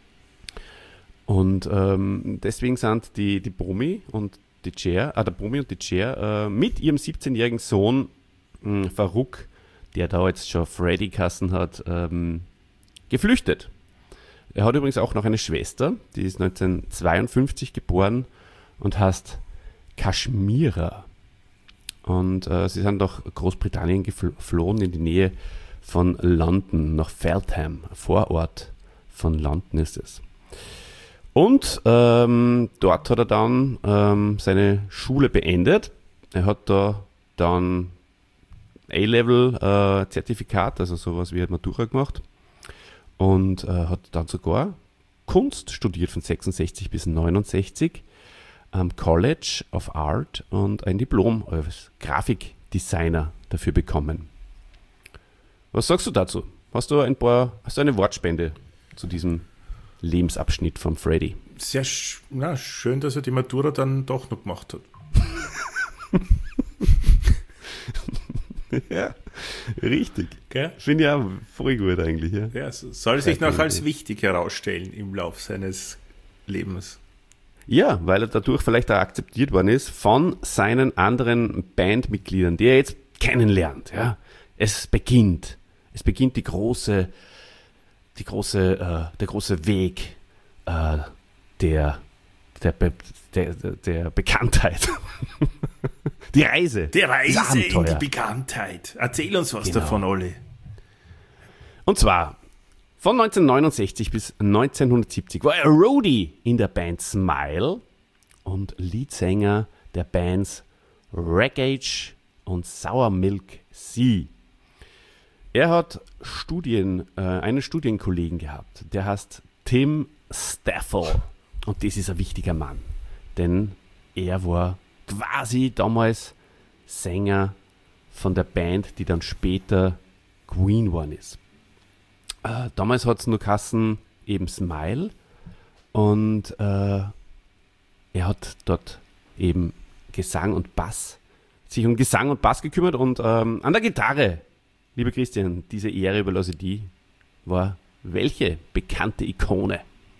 Und deswegen sind die Bomi und die Cher, mit ihrem 17-jährigen Sohn Farouk, der da jetzt schon Freddie Kassen hat, geflüchtet. Er hat übrigens auch noch eine Schwester, die ist 1952 geboren und heißt Kashmira. Und sie sind nach Großbritannien geflohen in die Nähe von London, nach Feltham, Vorort von London ist es. Und dort hat er dann seine Schule beendet. Er hat da dann A-Level-Zertifikat, also sowas wie Matura gemacht. Und hat dann sogar Kunst studiert von 66 bis 69 am College of Art und ein Diplom als Grafikdesigner dafür bekommen. Was sagst du dazu? Hast du eine Wortspende zu diesem Lebensabschnitt von Freddy? Sehr schön, dass er die Matura dann doch noch gemacht hat. Ja, richtig. Gell? Finde ich auch voll gut eigentlich. Ja, Ja, soll sich noch als wichtig herausstellen im Lauf seines Lebens. ja, weil er dadurch vielleicht auch akzeptiert worden ist von seinen anderen Bandmitgliedern, die er jetzt kennenlernt. Ja. Es beginnt der große Weg der Bekanntheit. Die Reise. Die Reise das in Abenteuer. die Bekanntheit. Erzähl uns was Genau. davon, Olli. Und zwar von 1969 bis 1970 war er Roadie in der Band Smile und Leadsänger der Bands Wreckage und Sour Milk Sea. Er hat einen Studienkollegen gehabt, der heißt Tim Staffel. Und das ist ein wichtiger Mann, denn er war quasi damals Sänger von der Band, die dann später Queen geworden ist. Damals hat es nur geheißen, eben Smile, und er hat dort eben sich um Gesang und Bass gekümmert, und an der Gitarre, lieber Christian, diese Ehre überlasse ich dir, war welche bekannte Ikone?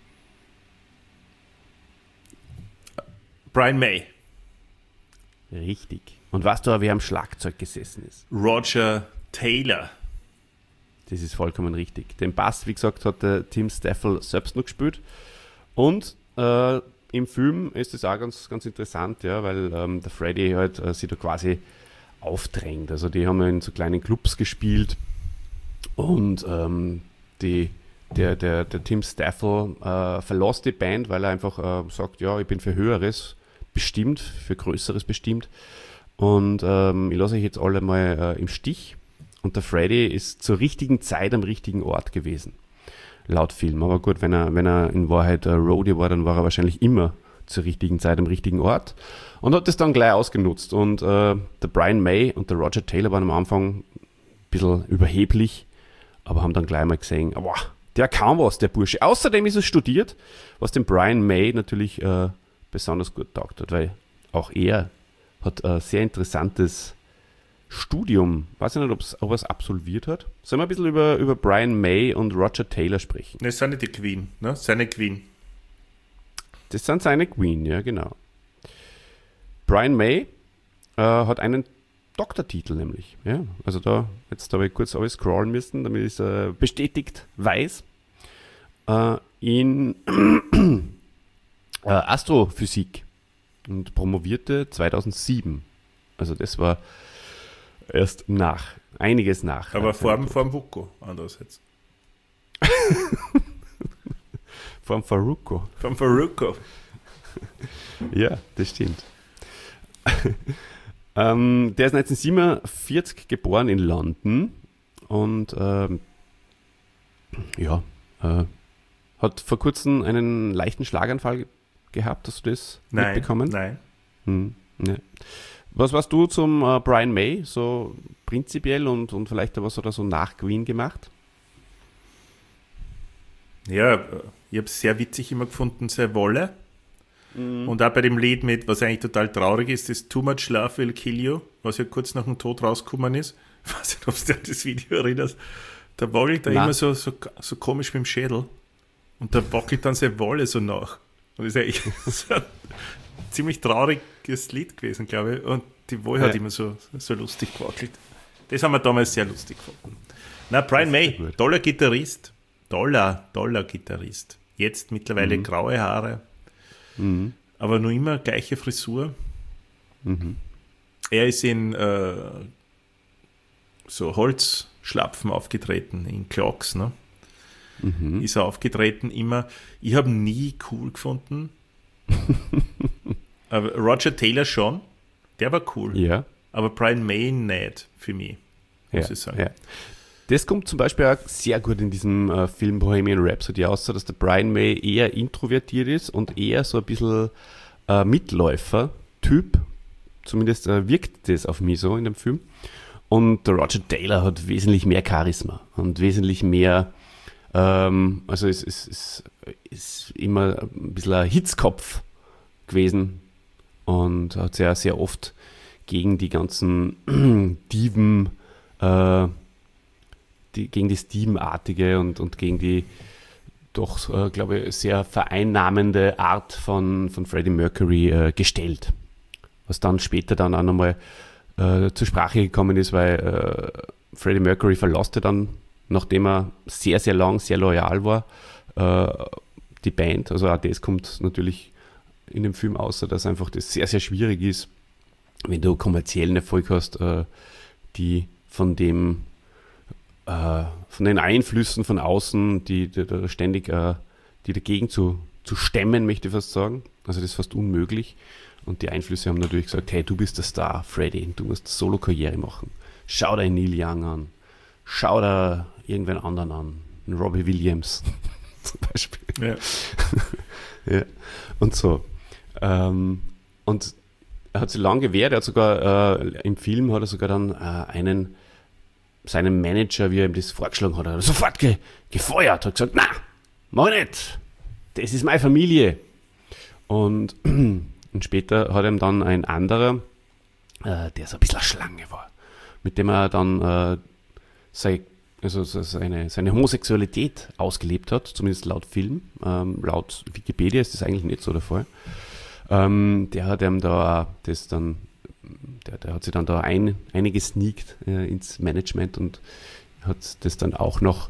Brian May. Richtig. Und weißt du, wer am Schlagzeug gesessen ist? Roger Taylor. Das ist vollkommen richtig. Den Bass, wie gesagt, hat der Tim Staffel selbst noch gespielt. Und im Film ist das auch ganz, ganz interessant, ja, weil der Freddy halt sich da quasi aufdrängt. Also die haben ja in so kleinen Clubs gespielt, und der Tim Staffel verlässt die Band, weil er einfach sagt, ja, ich bin für Höheres bestimmt, für Größeres bestimmt, und ich lasse euch jetzt alle mal im Stich. Und der Freddy ist zur richtigen Zeit am richtigen Ort gewesen, laut Film. Aber gut, wenn er in Wahrheit Roadie war, dann war er wahrscheinlich immer zur richtigen Zeit am richtigen Ort und hat das dann gleich ausgenutzt. Und der Brian May und der Roger Taylor waren am Anfang ein bisschen überheblich, aber haben dann gleich mal gesehen, wow, der kann was, der Bursche. Außerdem ist er studiert, was dem Brian May natürlich besonders gut taugt hat, weil auch er hat ein sehr interessantes Studium. Weiß ich nicht, ob er es absolviert hat. Sollen wir ein bisschen über Brian May und Roger Taylor sprechen? Das sind nicht die Queen, ne? Seine Queen. Das sind seine Queen, ja, genau. Brian May hat einen Doktortitel nämlich. Ja, also jetzt habe ich kurz alles scrollen müssen, damit ich es bestätigt weiß. In Astrophysik und promovierte 2007. Also das war erst einiges nach. Aber vor dem Vuko, andererseits. Vom Faruko. Vom Faruko. Ja, das stimmt. Der ist 1947 geboren in London und hat vor kurzem einen leichten Schlaganfall gehabt. Hast du das mitbekommen? Nein. Ne. Was warst du zum Brian May, so prinzipiell, und vielleicht was hat er so nach Queen gemacht? Ja, ich habe es sehr witzig immer gefunden, seine Wolle. Und auch bei dem Lied mit, was eigentlich total traurig ist, das Too Much Love Will Kill You, was ja kurz nach dem Tod rausgekommen ist. Ich weiß nicht, ob du dir an das Video erinnerst. Da wackelt er immer so komisch mit dem Schädel. Und da wackelt dann seine Wolle so nach. Und das ist eigentlich so ein ziemlich trauriges Lied gewesen, glaube ich. Und die Wolle hat immer so lustig gewackelt. Das haben wir damals sehr lustig gefunden. Na, Brian May, toller Gitarrist. Toller Gitarrist. Jetzt mittlerweile graue Haare. Aber noch immer gleiche Frisur. Er ist in so Holzschlapfen aufgetreten, in Clogs, ne? ist er aufgetreten, immer. Ich habe nie cool gefunden. Aber Roger Taylor schon, der war cool. Ja. Aber Brian May nicht für mich, muss ich sagen. Ja. Das kommt zum Beispiel auch sehr gut in diesem Film Bohemian Rhapsody aus, so dass der Brian May eher introvertiert ist und eher so ein bisschen Mitläufer-Typ. Zumindest wirkt das auf mich so in dem Film. Und der Roger Taylor hat wesentlich mehr Charisma und wesentlich mehr, also es ist immer ein bisschen ein Hitzkopf gewesen und hat sehr, sehr oft gegen die ganzen Diven, gegen das Diebenartige und gegen die doch, glaube ich, sehr vereinnahmende Art von Freddie Mercury gestellt. Was dann später dann auch nochmal zur Sprache gekommen ist, weil Freddie Mercury verlässt dann, nachdem er sehr, sehr lang, sehr loyal war, die Band. Also auch das kommt natürlich in dem Film außer, dass einfach das sehr, sehr schwierig ist, wenn du kommerziellen Erfolg hast, die von den Einflüssen von außen, die ständig die dagegen zu stemmen, möchte ich fast sagen. Also das ist fast unmöglich. Und die Einflüsse haben natürlich gesagt, hey, du bist der Star, Freddie, du musst Solo-Karriere machen. Schau dir Neil Young an. Schau dir irgendwen anderen an. Robbie Williams zum Beispiel. Ja. Ja. Und so. Und er hat sich lange gewehrt. Er hat sogar im Film hat er sogar dann seinen Manager, wie er ihm das vorgeschlagen hat, sofort gefeuert. Hat gesagt, na, mach ich nicht. Das ist meine Familie. Und später hat ihm dann ein anderer, der so ein bisschen eine Schlange war, mit dem er dann seine Homosexualität ausgelebt hat, zumindest laut Film. Laut Wikipedia ist das eigentlich nicht so der Fall. Der hat ihm da das dann, der hat sich dann da eingesneakt ins Management und hat das dann auch noch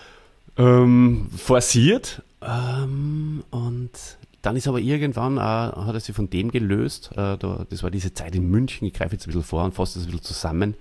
forciert. Und dann ist aber irgendwann, hat er sich von dem gelöst. Das war diese Zeit in München, ich greife jetzt ein bisschen vor und fasse das ein bisschen zusammen,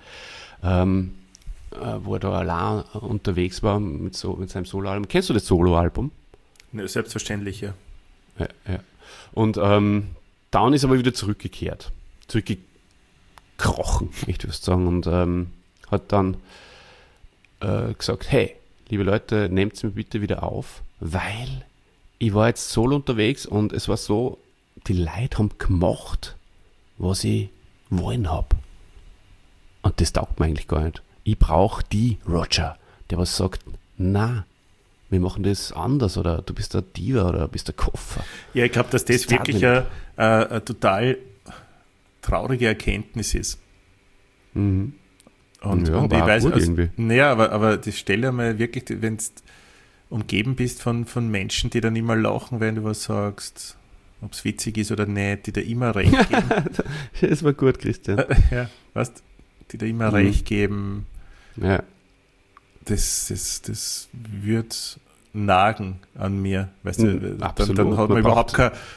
wo er da allein unterwegs war mit seinem Soloalbum. Kennst du das Soloalbum? Ja, selbstverständlich, ja. Ja. Und dann ist er aber wieder zurückgekehrt. Zurückgekrochen, möchte ich fast sagen. Und hat dann gesagt, hey, liebe Leute, nehmt es mir bitte wieder auf, weil ich war jetzt solo unterwegs und es war so, die Leute haben gemacht, was ich wollen habe. Und das taugt mir eigentlich gar nicht. Ich brauche die Roger, der was sagt, na, wir machen das anders oder du bist der Diva oder bist der Koffer. Ja, ich glaube, dass das wirklich eine total traurige Erkenntnis ist. Mhm. Und ich weiß, aber das stelle mir wirklich, wenn du umgeben bist von Menschen, die dann immer lachen, wenn du was sagst, ob es witzig ist oder nicht, die da immer recht geben. Das war gut, Christian. Ja, weißt, die da immer recht geben. Ja. Das wird nagen an mir. Weißt du, absolut. Dann hat man überhaupt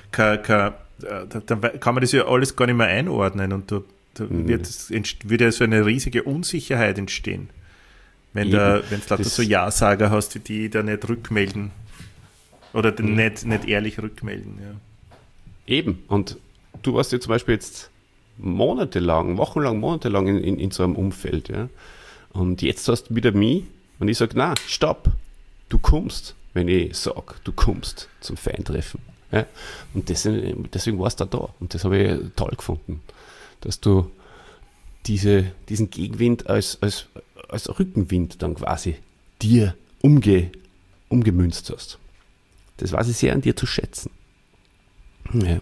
dann kann man das ja alles gar nicht mehr einordnen und da wird ja so eine riesige Unsicherheit entstehen. Wenn du lauter so Ja-Sager hast, die da nicht rückmelden oder nicht ehrlich rückmelden. Ja. Eben. Und du warst ja zum Beispiel jetzt monatelang in so einem Umfeld. Ja? Und jetzt hast du wieder mich und ich sage, na, stopp, du kommst, wenn ich sage, du kommst zum Fan-Treffen. Ja? Und deswegen warst du da. Und das habe ich toll gefunden, dass du diesen Gegenwind als Rückenwind dann quasi dir umgemünzt hast. Das weiß ich sehr an dir zu schätzen. Ja.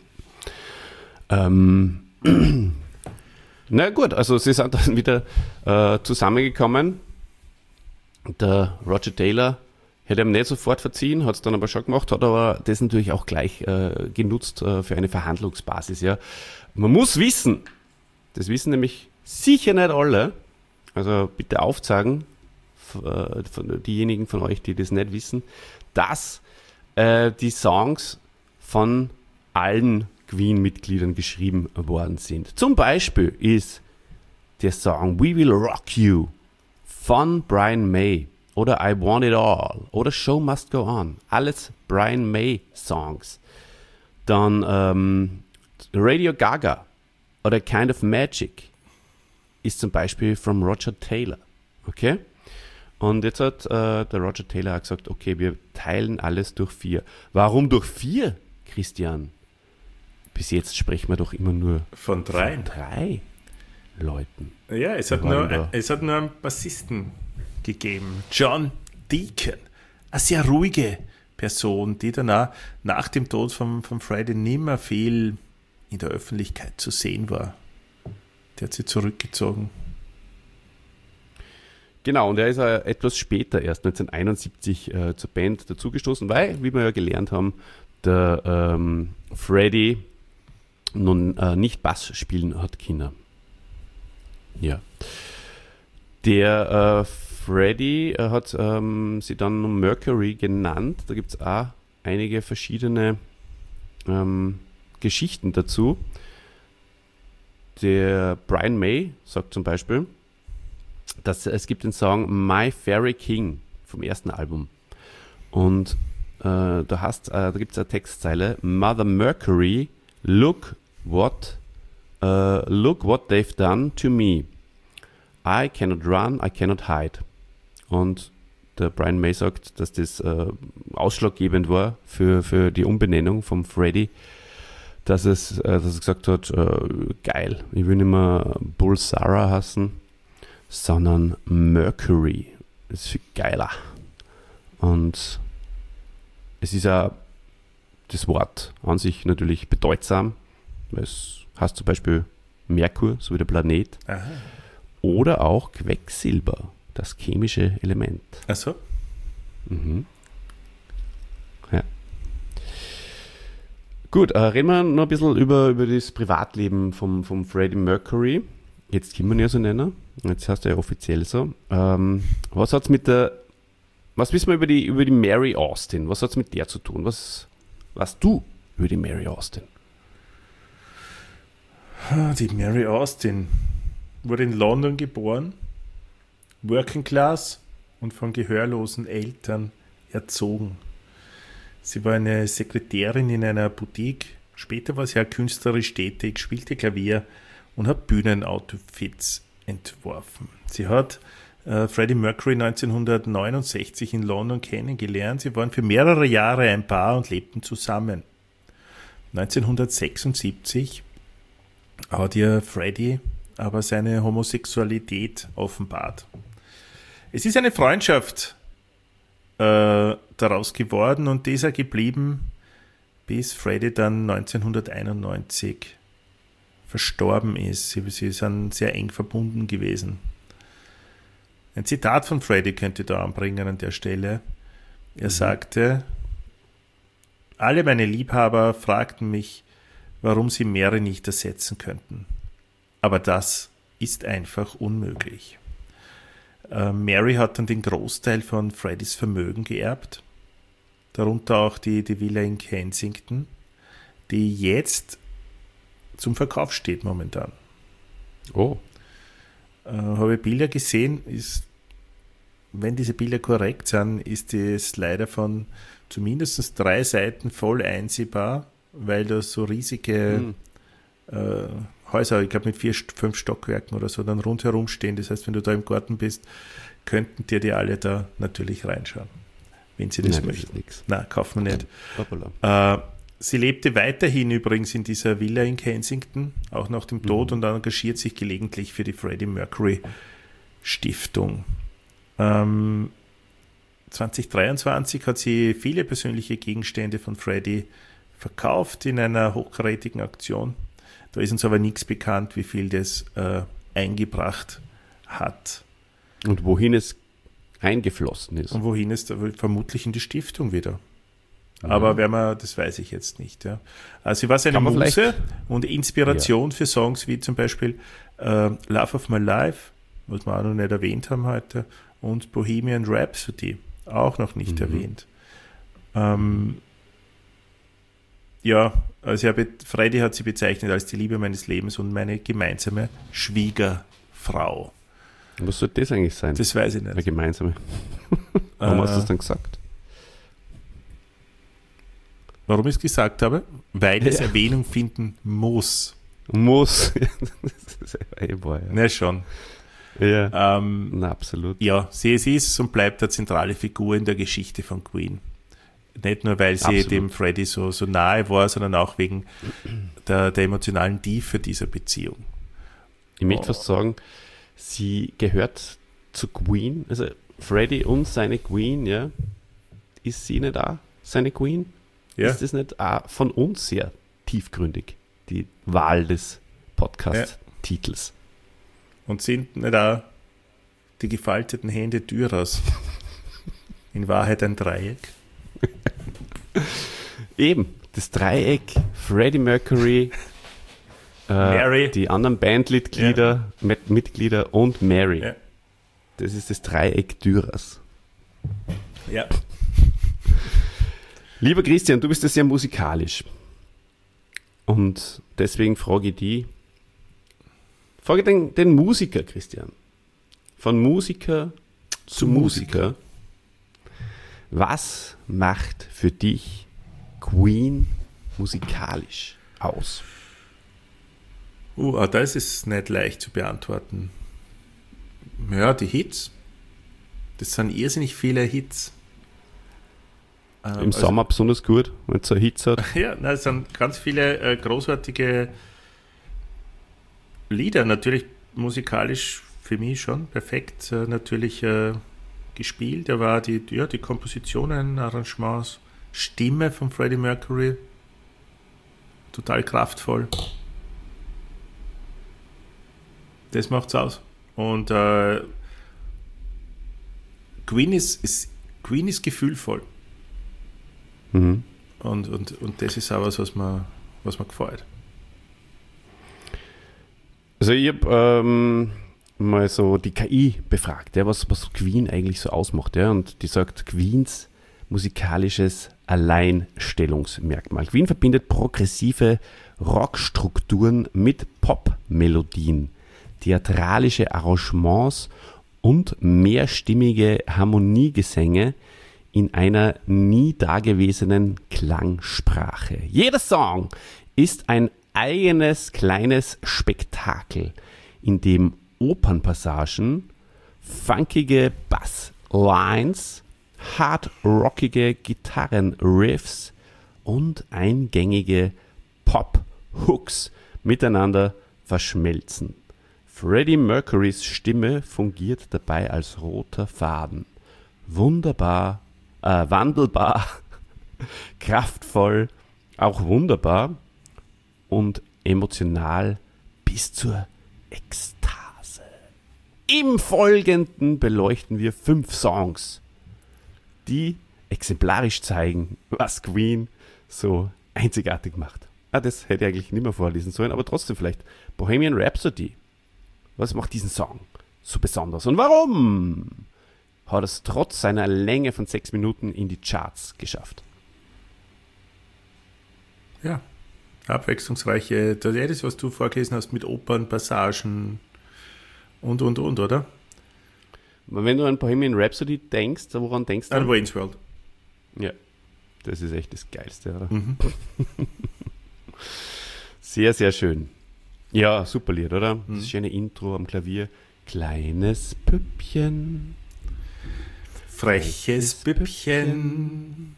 Na gut, also sie sind dann wieder zusammengekommen. Der Roger Taylor hätte ihm nicht sofort verziehen, hat es dann aber schon gemacht, hat aber das natürlich auch gleich genutzt für eine Verhandlungsbasis. Ja. Man muss wissen, das wissen nämlich sicher nicht alle, also bitte aufzeigen, von diejenigen von euch, die das nicht wissen, dass die Songs von allen Queen-Mitgliedern geschrieben worden sind. Zum Beispiel ist der Song We Will Rock You von Brian May oder I Want It All oder Show Must Go On. Alles Brian May Songs. Dann Radio Gaga oder Kind of Magic ist zum Beispiel von Roger Taylor. Okay? Und jetzt hat der Roger Taylor auch gesagt, okay, wir teilen alles durch 4. Warum durch 4, Christian? Bis jetzt sprechen wir doch immer nur Von 3. von 3 Leuten. Ja, es hat nur einen Bassisten gegeben. John Deacon. Eine sehr ruhige Person, die danach nach dem Tod von Freddie nimmer viel in der Öffentlichkeit zu sehen war. Der hat sich zurückgezogen. Genau, und er ist etwas später, erst 1971, zur Band dazugestoßen, weil, wie wir ja gelernt haben, der Freddie nun nicht Bass spielen hat können. Ja. Der Freddie hat sie dann Mercury genannt. Da gibt es auch einige verschiedene Geschichten dazu. Der Brian May sagt zum Beispiel, dass es gibt den Song My Fairy King vom ersten Album. Und da gibt es eine Textzeile: Mother Mercury, look what they've done to me. I cannot run, I cannot hide. Und der Brian May sagt, dass das ausschlaggebend war für die Umbenennung vom Freddie, dass er gesagt hat, geil, ich will nicht mehr Bull Sarah hassen, sondern Mercury. Das ist viel geiler. Und es ist auch das Wort an sich natürlich bedeutsam, weil es heißt zum Beispiel Merkur, so wie der Planet, Aha. oder auch Quecksilber, das chemische Element. Ach so. Mhm. Ja. Gut, reden wir noch ein bisschen über das Privatleben vom Freddie Mercury. Jetzt können wir ihn ja so nennen. Jetzt heißt er ja offiziell so. Was wissen wir über die Mary Austin? Was hat es mit der zu tun? Was weißt du über die Mary Austin? Die Mary Austin wurde in London geboren, Working Class und von gehörlosen Eltern erzogen. Sie war eine Sekretärin in einer Boutique. Später war sie auch künstlerisch tätig, spielte Klavier und hat Bühnenoutfits entworfen. Sie hat Freddie Mercury 1969 in London kennengelernt. Sie waren für mehrere Jahre ein Paar und lebten zusammen. 1976 hat ihr Freddie aber seine Homosexualität offenbart. Es ist eine Freundschaft daraus geworden und die ist auch geblieben, bis Freddie dann 1991 verstorben ist. Sie sind sehr eng verbunden gewesen. Ein Zitat von Freddie könnte ich da anbringen an der Stelle. Er sagte: Alle meine Liebhaber fragten mich, warum sie Mary nicht ersetzen könnten. Aber das ist einfach unmöglich. Mary hat dann den Großteil von Freddys Vermögen geerbt, darunter auch die Villa in Kensington, die jetzt zum Verkauf steht momentan. Oh. Habe ich Bilder gesehen, wenn diese Bilder korrekt sind, ist es leider von zumindest 3 Seiten voll einsehbar, weil da so riesige Häuser, ich glaube mit 4, 5 Stockwerken oder so, dann rundherum stehen. Das heißt, wenn du da im Garten bist, könnten dir die alle da natürlich reinschauen, wenn sie das möchten. Nein, kaufen wir nicht. Sie lebte weiterhin übrigens in dieser Villa in Kensington, auch nach dem Tod, und engagiert sich gelegentlich für die Freddie Mercury Stiftung. 2023 hat sie viele persönliche Gegenstände von Freddie verkauft in einer hochkarätigen Aktion. Da ist uns aber nichts bekannt, wie viel das eingebracht hat. Und wohin es eingeflossen ist. Und wohin es vermutlich in die Stiftung wieder. Aber das weiß ich jetzt nicht. Ja. Also sie war seine Muse und Inspiration für Songs wie zum Beispiel Love of My Life, was wir auch noch nicht erwähnt haben heute, und Bohemian Rhapsody, auch noch nicht erwähnt. Also Freddie hat sie bezeichnet als die Liebe meines Lebens und meine gemeinsame Schwiegerfrau. Was soll das eigentlich sein? Das weiß ich Eine nicht. gemeinsame. Warum hast du das dann gesagt? Warum ich es gesagt habe? Weil es Ja. Erwähnung finden muss. Muss. Das ist ja. Ne, schon. Ja. Na, absolut. Ja, sie ist und bleibt eine zentrale Figur in der Geschichte von Queen. Nicht nur, weil sie Absolut. dem Freddie so nahe war, sondern auch wegen der emotionalen Tiefe dieser Beziehung. Ich möchte fast sagen, sie gehört zu Queen, also Freddie und seine Queen, ja. Ist sie nicht auch seine Queen? Ja. Ist das nicht auch von uns sehr tiefgründig, die Wahl des Podcast-Titels? Und sind nicht auch die gefalteten Hände Dürers in Wahrheit ein Dreieck? Eben, das Dreieck, Freddie Mercury, Mary. die anderen Bandmitglieder Mitglieder und Mary. Ja. Das ist das Dreieck Dürers. Ja. Lieber Christian, du bist ja sehr musikalisch. Und deswegen frage ich den Musiker, Christian. Von Musiker zu Musiker. Was macht für dich Queen musikalisch aus? Das ist nicht leicht zu beantworten. Ja, die Hits. Das sind irrsinnig viele Hits. Im Sommer besonders gut, wenn es so Hits hat. Ja, es sind ganz viele großartige Lieder. Natürlich musikalisch für mich schon perfekt natürlich gespielt. Da war die Kompositionen, Arrangements, Stimme von Freddie Mercury total kraftvoll. Das macht's aus. Und Queen ist gefühlvoll. Mhm. Und das ist auch was mir gefällt. Also ich habe mal so die KI befragt, ja, was Queen eigentlich so ausmacht. Ja, und die sagt, Queens musikalisches Alleinstellungsmerkmal. Queen verbindet progressive Rockstrukturen mit Popmelodien, theatralische Arrangements und mehrstimmige Harmoniegesänge in einer nie dagewesenen Klangsprache. Jeder Song ist ein eigenes kleines Spektakel, in dem Opernpassagen, funkige Basslines, hard-rockige Gitarrenriffs und eingängige Pop-Hooks miteinander verschmelzen. Freddie Mercurys Stimme fungiert dabei als roter Faden. Wunderbar, wandelbar, kraftvoll, auch wunderbar und emotional bis zur Ekstase. Im Folgenden beleuchten wir 5 Songs, die exemplarisch zeigen, was Queen so einzigartig macht. Das hätte ich eigentlich nicht mehr vorlesen sollen, aber trotzdem vielleicht. Bohemian Rhapsody. Was macht diesen Song so besonders? Und warum hat es trotz seiner Länge von 6 Minuten in die Charts geschafft? Ja, abwechslungsreiche, das, was du vorgelesen hast mit Opern, Passagen und, oder? Wenn du an Bohemian Rhapsody denkst, woran denkst du? An Wayne's World. Ja, das ist echt das Geilste, oder? Sehr, sehr schön. Ja, super Lied, oder? Das schöne Intro am Klavier. Kleines Püppchen. Freches Püppchen.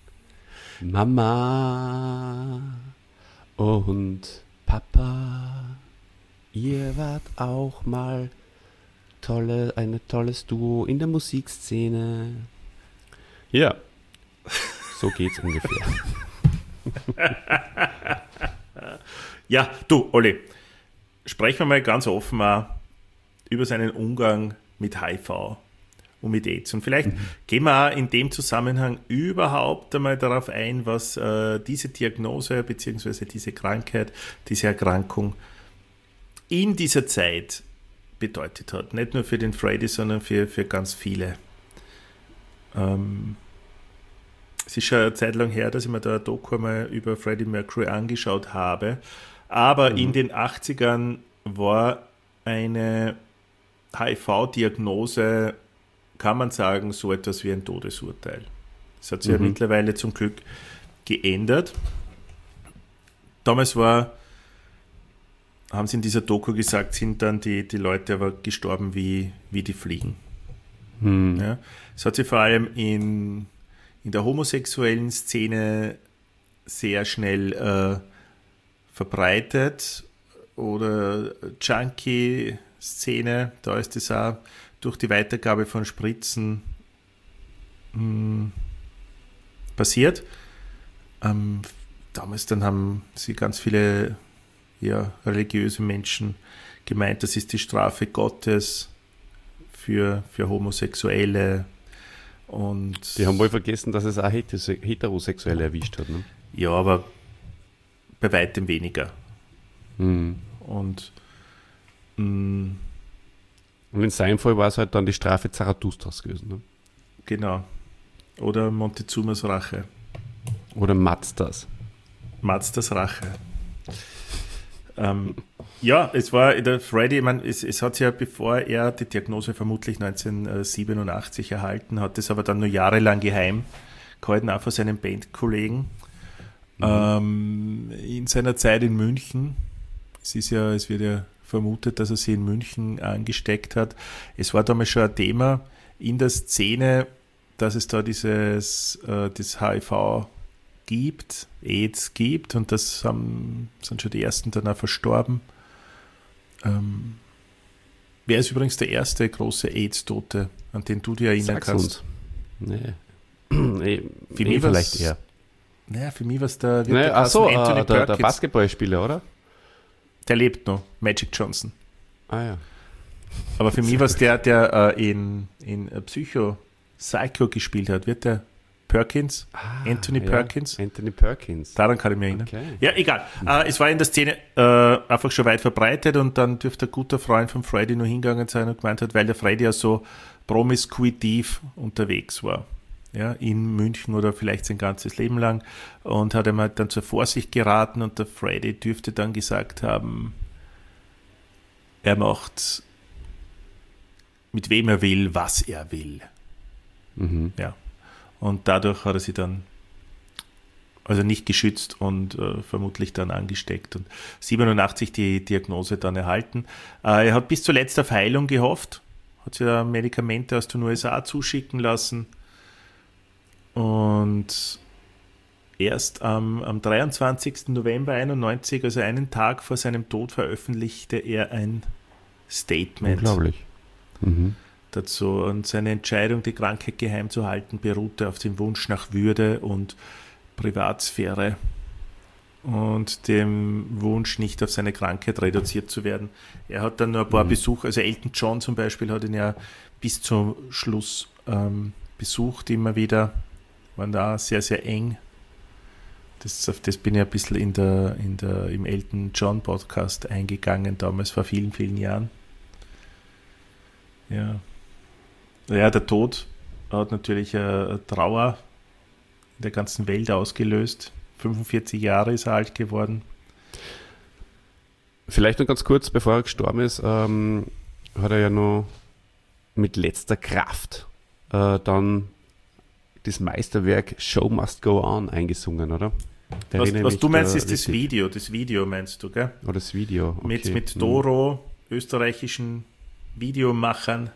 Mama und Papa, ihr wart auch mal ein tolles Duo in der Musikszene. Ja, so geht's ungefähr. Ja, du, Olli, sprechen wir mal ganz offen auch über seinen Umgang mit HIV und mit AIDS. Und vielleicht gehen wir auch in dem Zusammenhang überhaupt einmal darauf ein, was diese Diagnose bzw. diese Krankheit, diese Erkrankung in dieser Zeit bedeutet hat. Nicht nur für den Freddie, sondern für ganz viele. Es ist schon eine Zeit lang her, dass ich mir da ein Doku mal über Freddie Mercury angeschaut habe. Aber in den 80ern war eine HIV-Diagnose, kann man sagen, so etwas wie ein Todesurteil. Das hat sich ja mittlerweile zum Glück geändert. Damals haben sie in dieser Doku gesagt, sind dann die Leute aber gestorben wie die Fliegen. Ja, es hat sich vor allem in der homosexuellen Szene sehr schnell verbreitet, oder Junkie-Szene, da ist es auch durch die Weitergabe von Spritzen passiert. Damals dann haben sie ganz viele religiöse Menschen gemeint, das ist die Strafe Gottes für Homosexuelle. Und die haben wohl vergessen, dass es auch Heterosexuelle erwischt hat. Ne? Ja, aber bei weitem weniger. Und in seinem Fall war es halt dann die Strafe Zarathustras gewesen. Ne? Genau. Oder Montezumas Rache. Oder Mazdas. Mazdas Rache. Ja, es war der Freddy, ich meine, es hat sich ja, bevor er die Diagnose vermutlich 1987 erhalten hat, es aber dann nur jahrelang geheim gehalten, auch von seinen Bandkollegen. In seiner Zeit in München, es wird ja vermutet, dass er sie in München angesteckt hat. Es war damals schon ein Thema in der Szene, dass es da das HIV gibt, AIDS gibt, und das sind schon die ersten dann auch verstorben. Wer ist übrigens der erste große AIDS-Tote, an den du dich erinnern kannst? Nee. Für mich vielleicht eher. Naja, für mich war es der der Basketballspieler, oder? Der lebt noch, Magic Johnson. Ah ja. Aber für mich war es der in Psycho gespielt hat. Wird der Perkins? Anthony Perkins? Anthony Perkins. Daran kann ich mich erinnern. Okay. Ja, egal. Es war in der Szene einfach schon weit verbreitet, und dann dürfte ein guter Freund von Freddy nur hingegangen sein und gemeint hat, weil der Freddy ja so promiskuitiv unterwegs war. Ja, in München oder vielleicht sein ganzes Leben lang, und hat ihm halt dann zur Vorsicht geraten, und der Freddy dürfte dann gesagt haben, er macht mit wem er will, was er will. Ja. Und dadurch hat er sie dann also nicht geschützt und vermutlich dann angesteckt, und 87 die Diagnose dann erhalten. Er hat bis zuletzt auf Heilung gehofft, hat sich Medikamente aus den USA zuschicken lassen. Und erst am 23. November 91, also einen Tag vor seinem Tod, veröffentlichte er ein Statement. Unglaublich. Dazu. Und seine Entscheidung, die Krankheit geheim zu halten, beruhte auf dem Wunsch nach Würde und Privatsphäre und dem Wunsch, nicht auf seine Krankheit reduziert zu werden. Er hat dann nur ein paar Besuche, also Elton John zum Beispiel hat ihn ja bis zum Schluss besucht, immer wieder. Waren da sehr, sehr eng. Auf das bin ich ein bisschen im Elton John Podcast eingegangen, damals vor vielen, vielen Jahren. Ja, der Tod hat natürlich eine Trauer in der ganzen Welt ausgelöst. 45 Jahre ist er alt geworden. Vielleicht noch ganz kurz, bevor er gestorben ist, hat er ja noch mit letzter Kraft dann das Meisterwerk Show Must Go On eingesungen, oder? Was du meinst, ist das Video. Das Video meinst du, gell? Oh, das Video. Okay. Mit Doro, österreichischen Videomachern,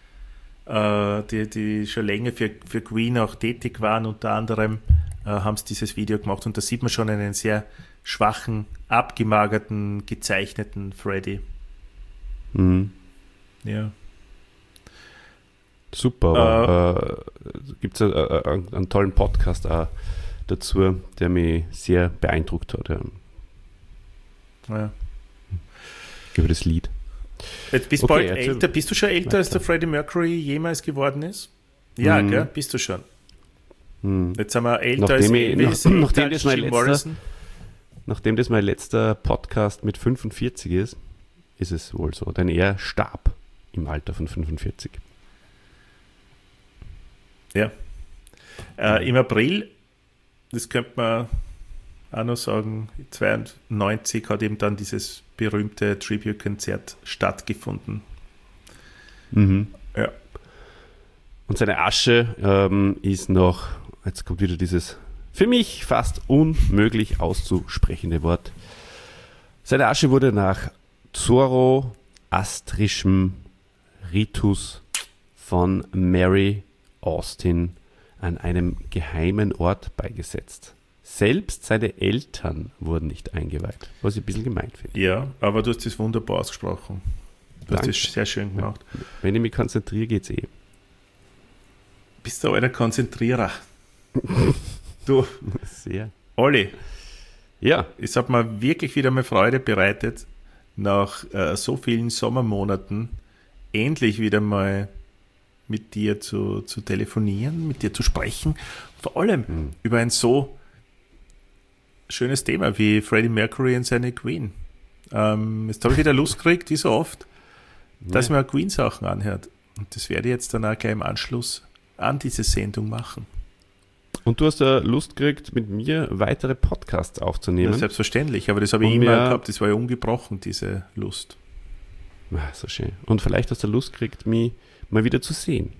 die schon länger für Queen auch tätig waren, unter anderem haben sie dieses Video gemacht, und da sieht man schon einen sehr schwachen, abgemagerten, gezeichneten Freddy. Ja. Super, gibt es einen tollen Podcast auch dazu, der mich sehr beeindruckt hat. Ja. Über das Lied. Jetzt bist bald älter. Bist du schon älter, als der Freddie Mercury jemals geworden ist? Ja, gell? Bist du schon. Jetzt sind wir älter als Elvis, nachdem das mein letzter Podcast mit 45 ist es wohl so, denn er starb im Alter von 45. Ja. Im April, das könnte man auch noch sagen, 92 hat eben dann dieses berühmte Tribute-Konzert stattgefunden. Ja. Und seine Asche ist noch, jetzt kommt wieder dieses für mich fast unmöglich auszusprechende Wort. Seine Asche wurde nach zoroastrischem Ritus von Mary Austin an einem geheimen Ort beigesetzt. Selbst seine Eltern wurden nicht eingeweiht, was ich ein bisschen gemeint finde. Ja, aber du hast das wunderbar ausgesprochen. Du hast Danke. das sehr schön gemacht. Wenn ich mich konzentriere, geht's eh. Bist du ein alter Konzentrierer. Du, Sehr. Olli, Ja, es hat mir wirklich wieder mal Freude bereitet, nach so vielen Sommermonaten endlich wieder mal mit dir zu telefonieren, mit dir zu sprechen. Vor allem über ein so schönes Thema wie Freddie Mercury und seine Queen. Jetzt habe ich wieder Lust gekriegt, wie so oft, dass man Queen-Sachen anhört. Und das werde ich jetzt dann auch gleich im Anschluss an diese Sendung machen. und du hast ja Lust gekriegt, mit mir weitere Podcasts aufzunehmen. Ja, selbstverständlich, aber das habe ich Und immer mir- gehabt, das war ja ungebrochen, diese Lust. Ah, so schön. Und vielleicht hast du Lust gekriegt, mich mal wieder zu sehen.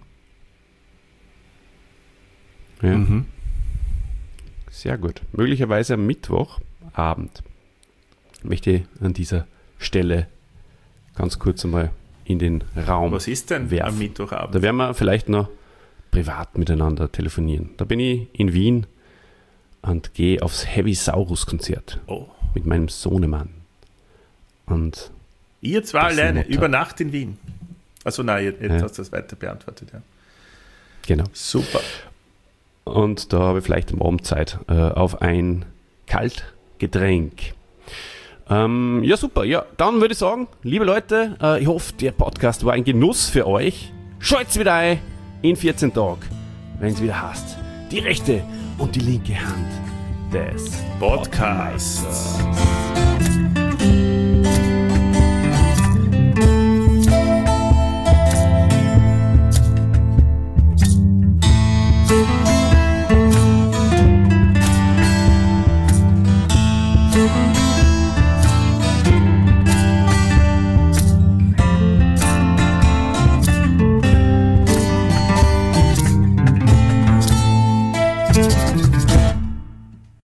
Ja, Mhm. sehr gut. Möglicherweise am Mittwochabend möchte ich an dieser Stelle ganz kurz einmal in den Raum. Was ist denn werfen. am Mittwochabend? Da werden wir vielleicht noch privat miteinander telefonieren. Da bin ich in Wien und gehe aufs Heavy-Saurus-Konzert Oh. mit meinem Sohnemann. Und Ihr zwei Das alleine, Motto. über Nacht in Wien. Also nein, jetzt Ja. hast du das weiter beantwortet. Ja. genau. Super. Und da habe ich vielleicht am Abend Zeit auf ein Kaltgetränk. Ja, super. Ja, dann würde ich sagen, liebe Leute, ich hoffe, der Podcast war ein Genuss für euch. Schalt's wieder ein in 14 Tagen, wenn es wieder heißt, die rechte und die linke Hand des Podcasts. Podcasts.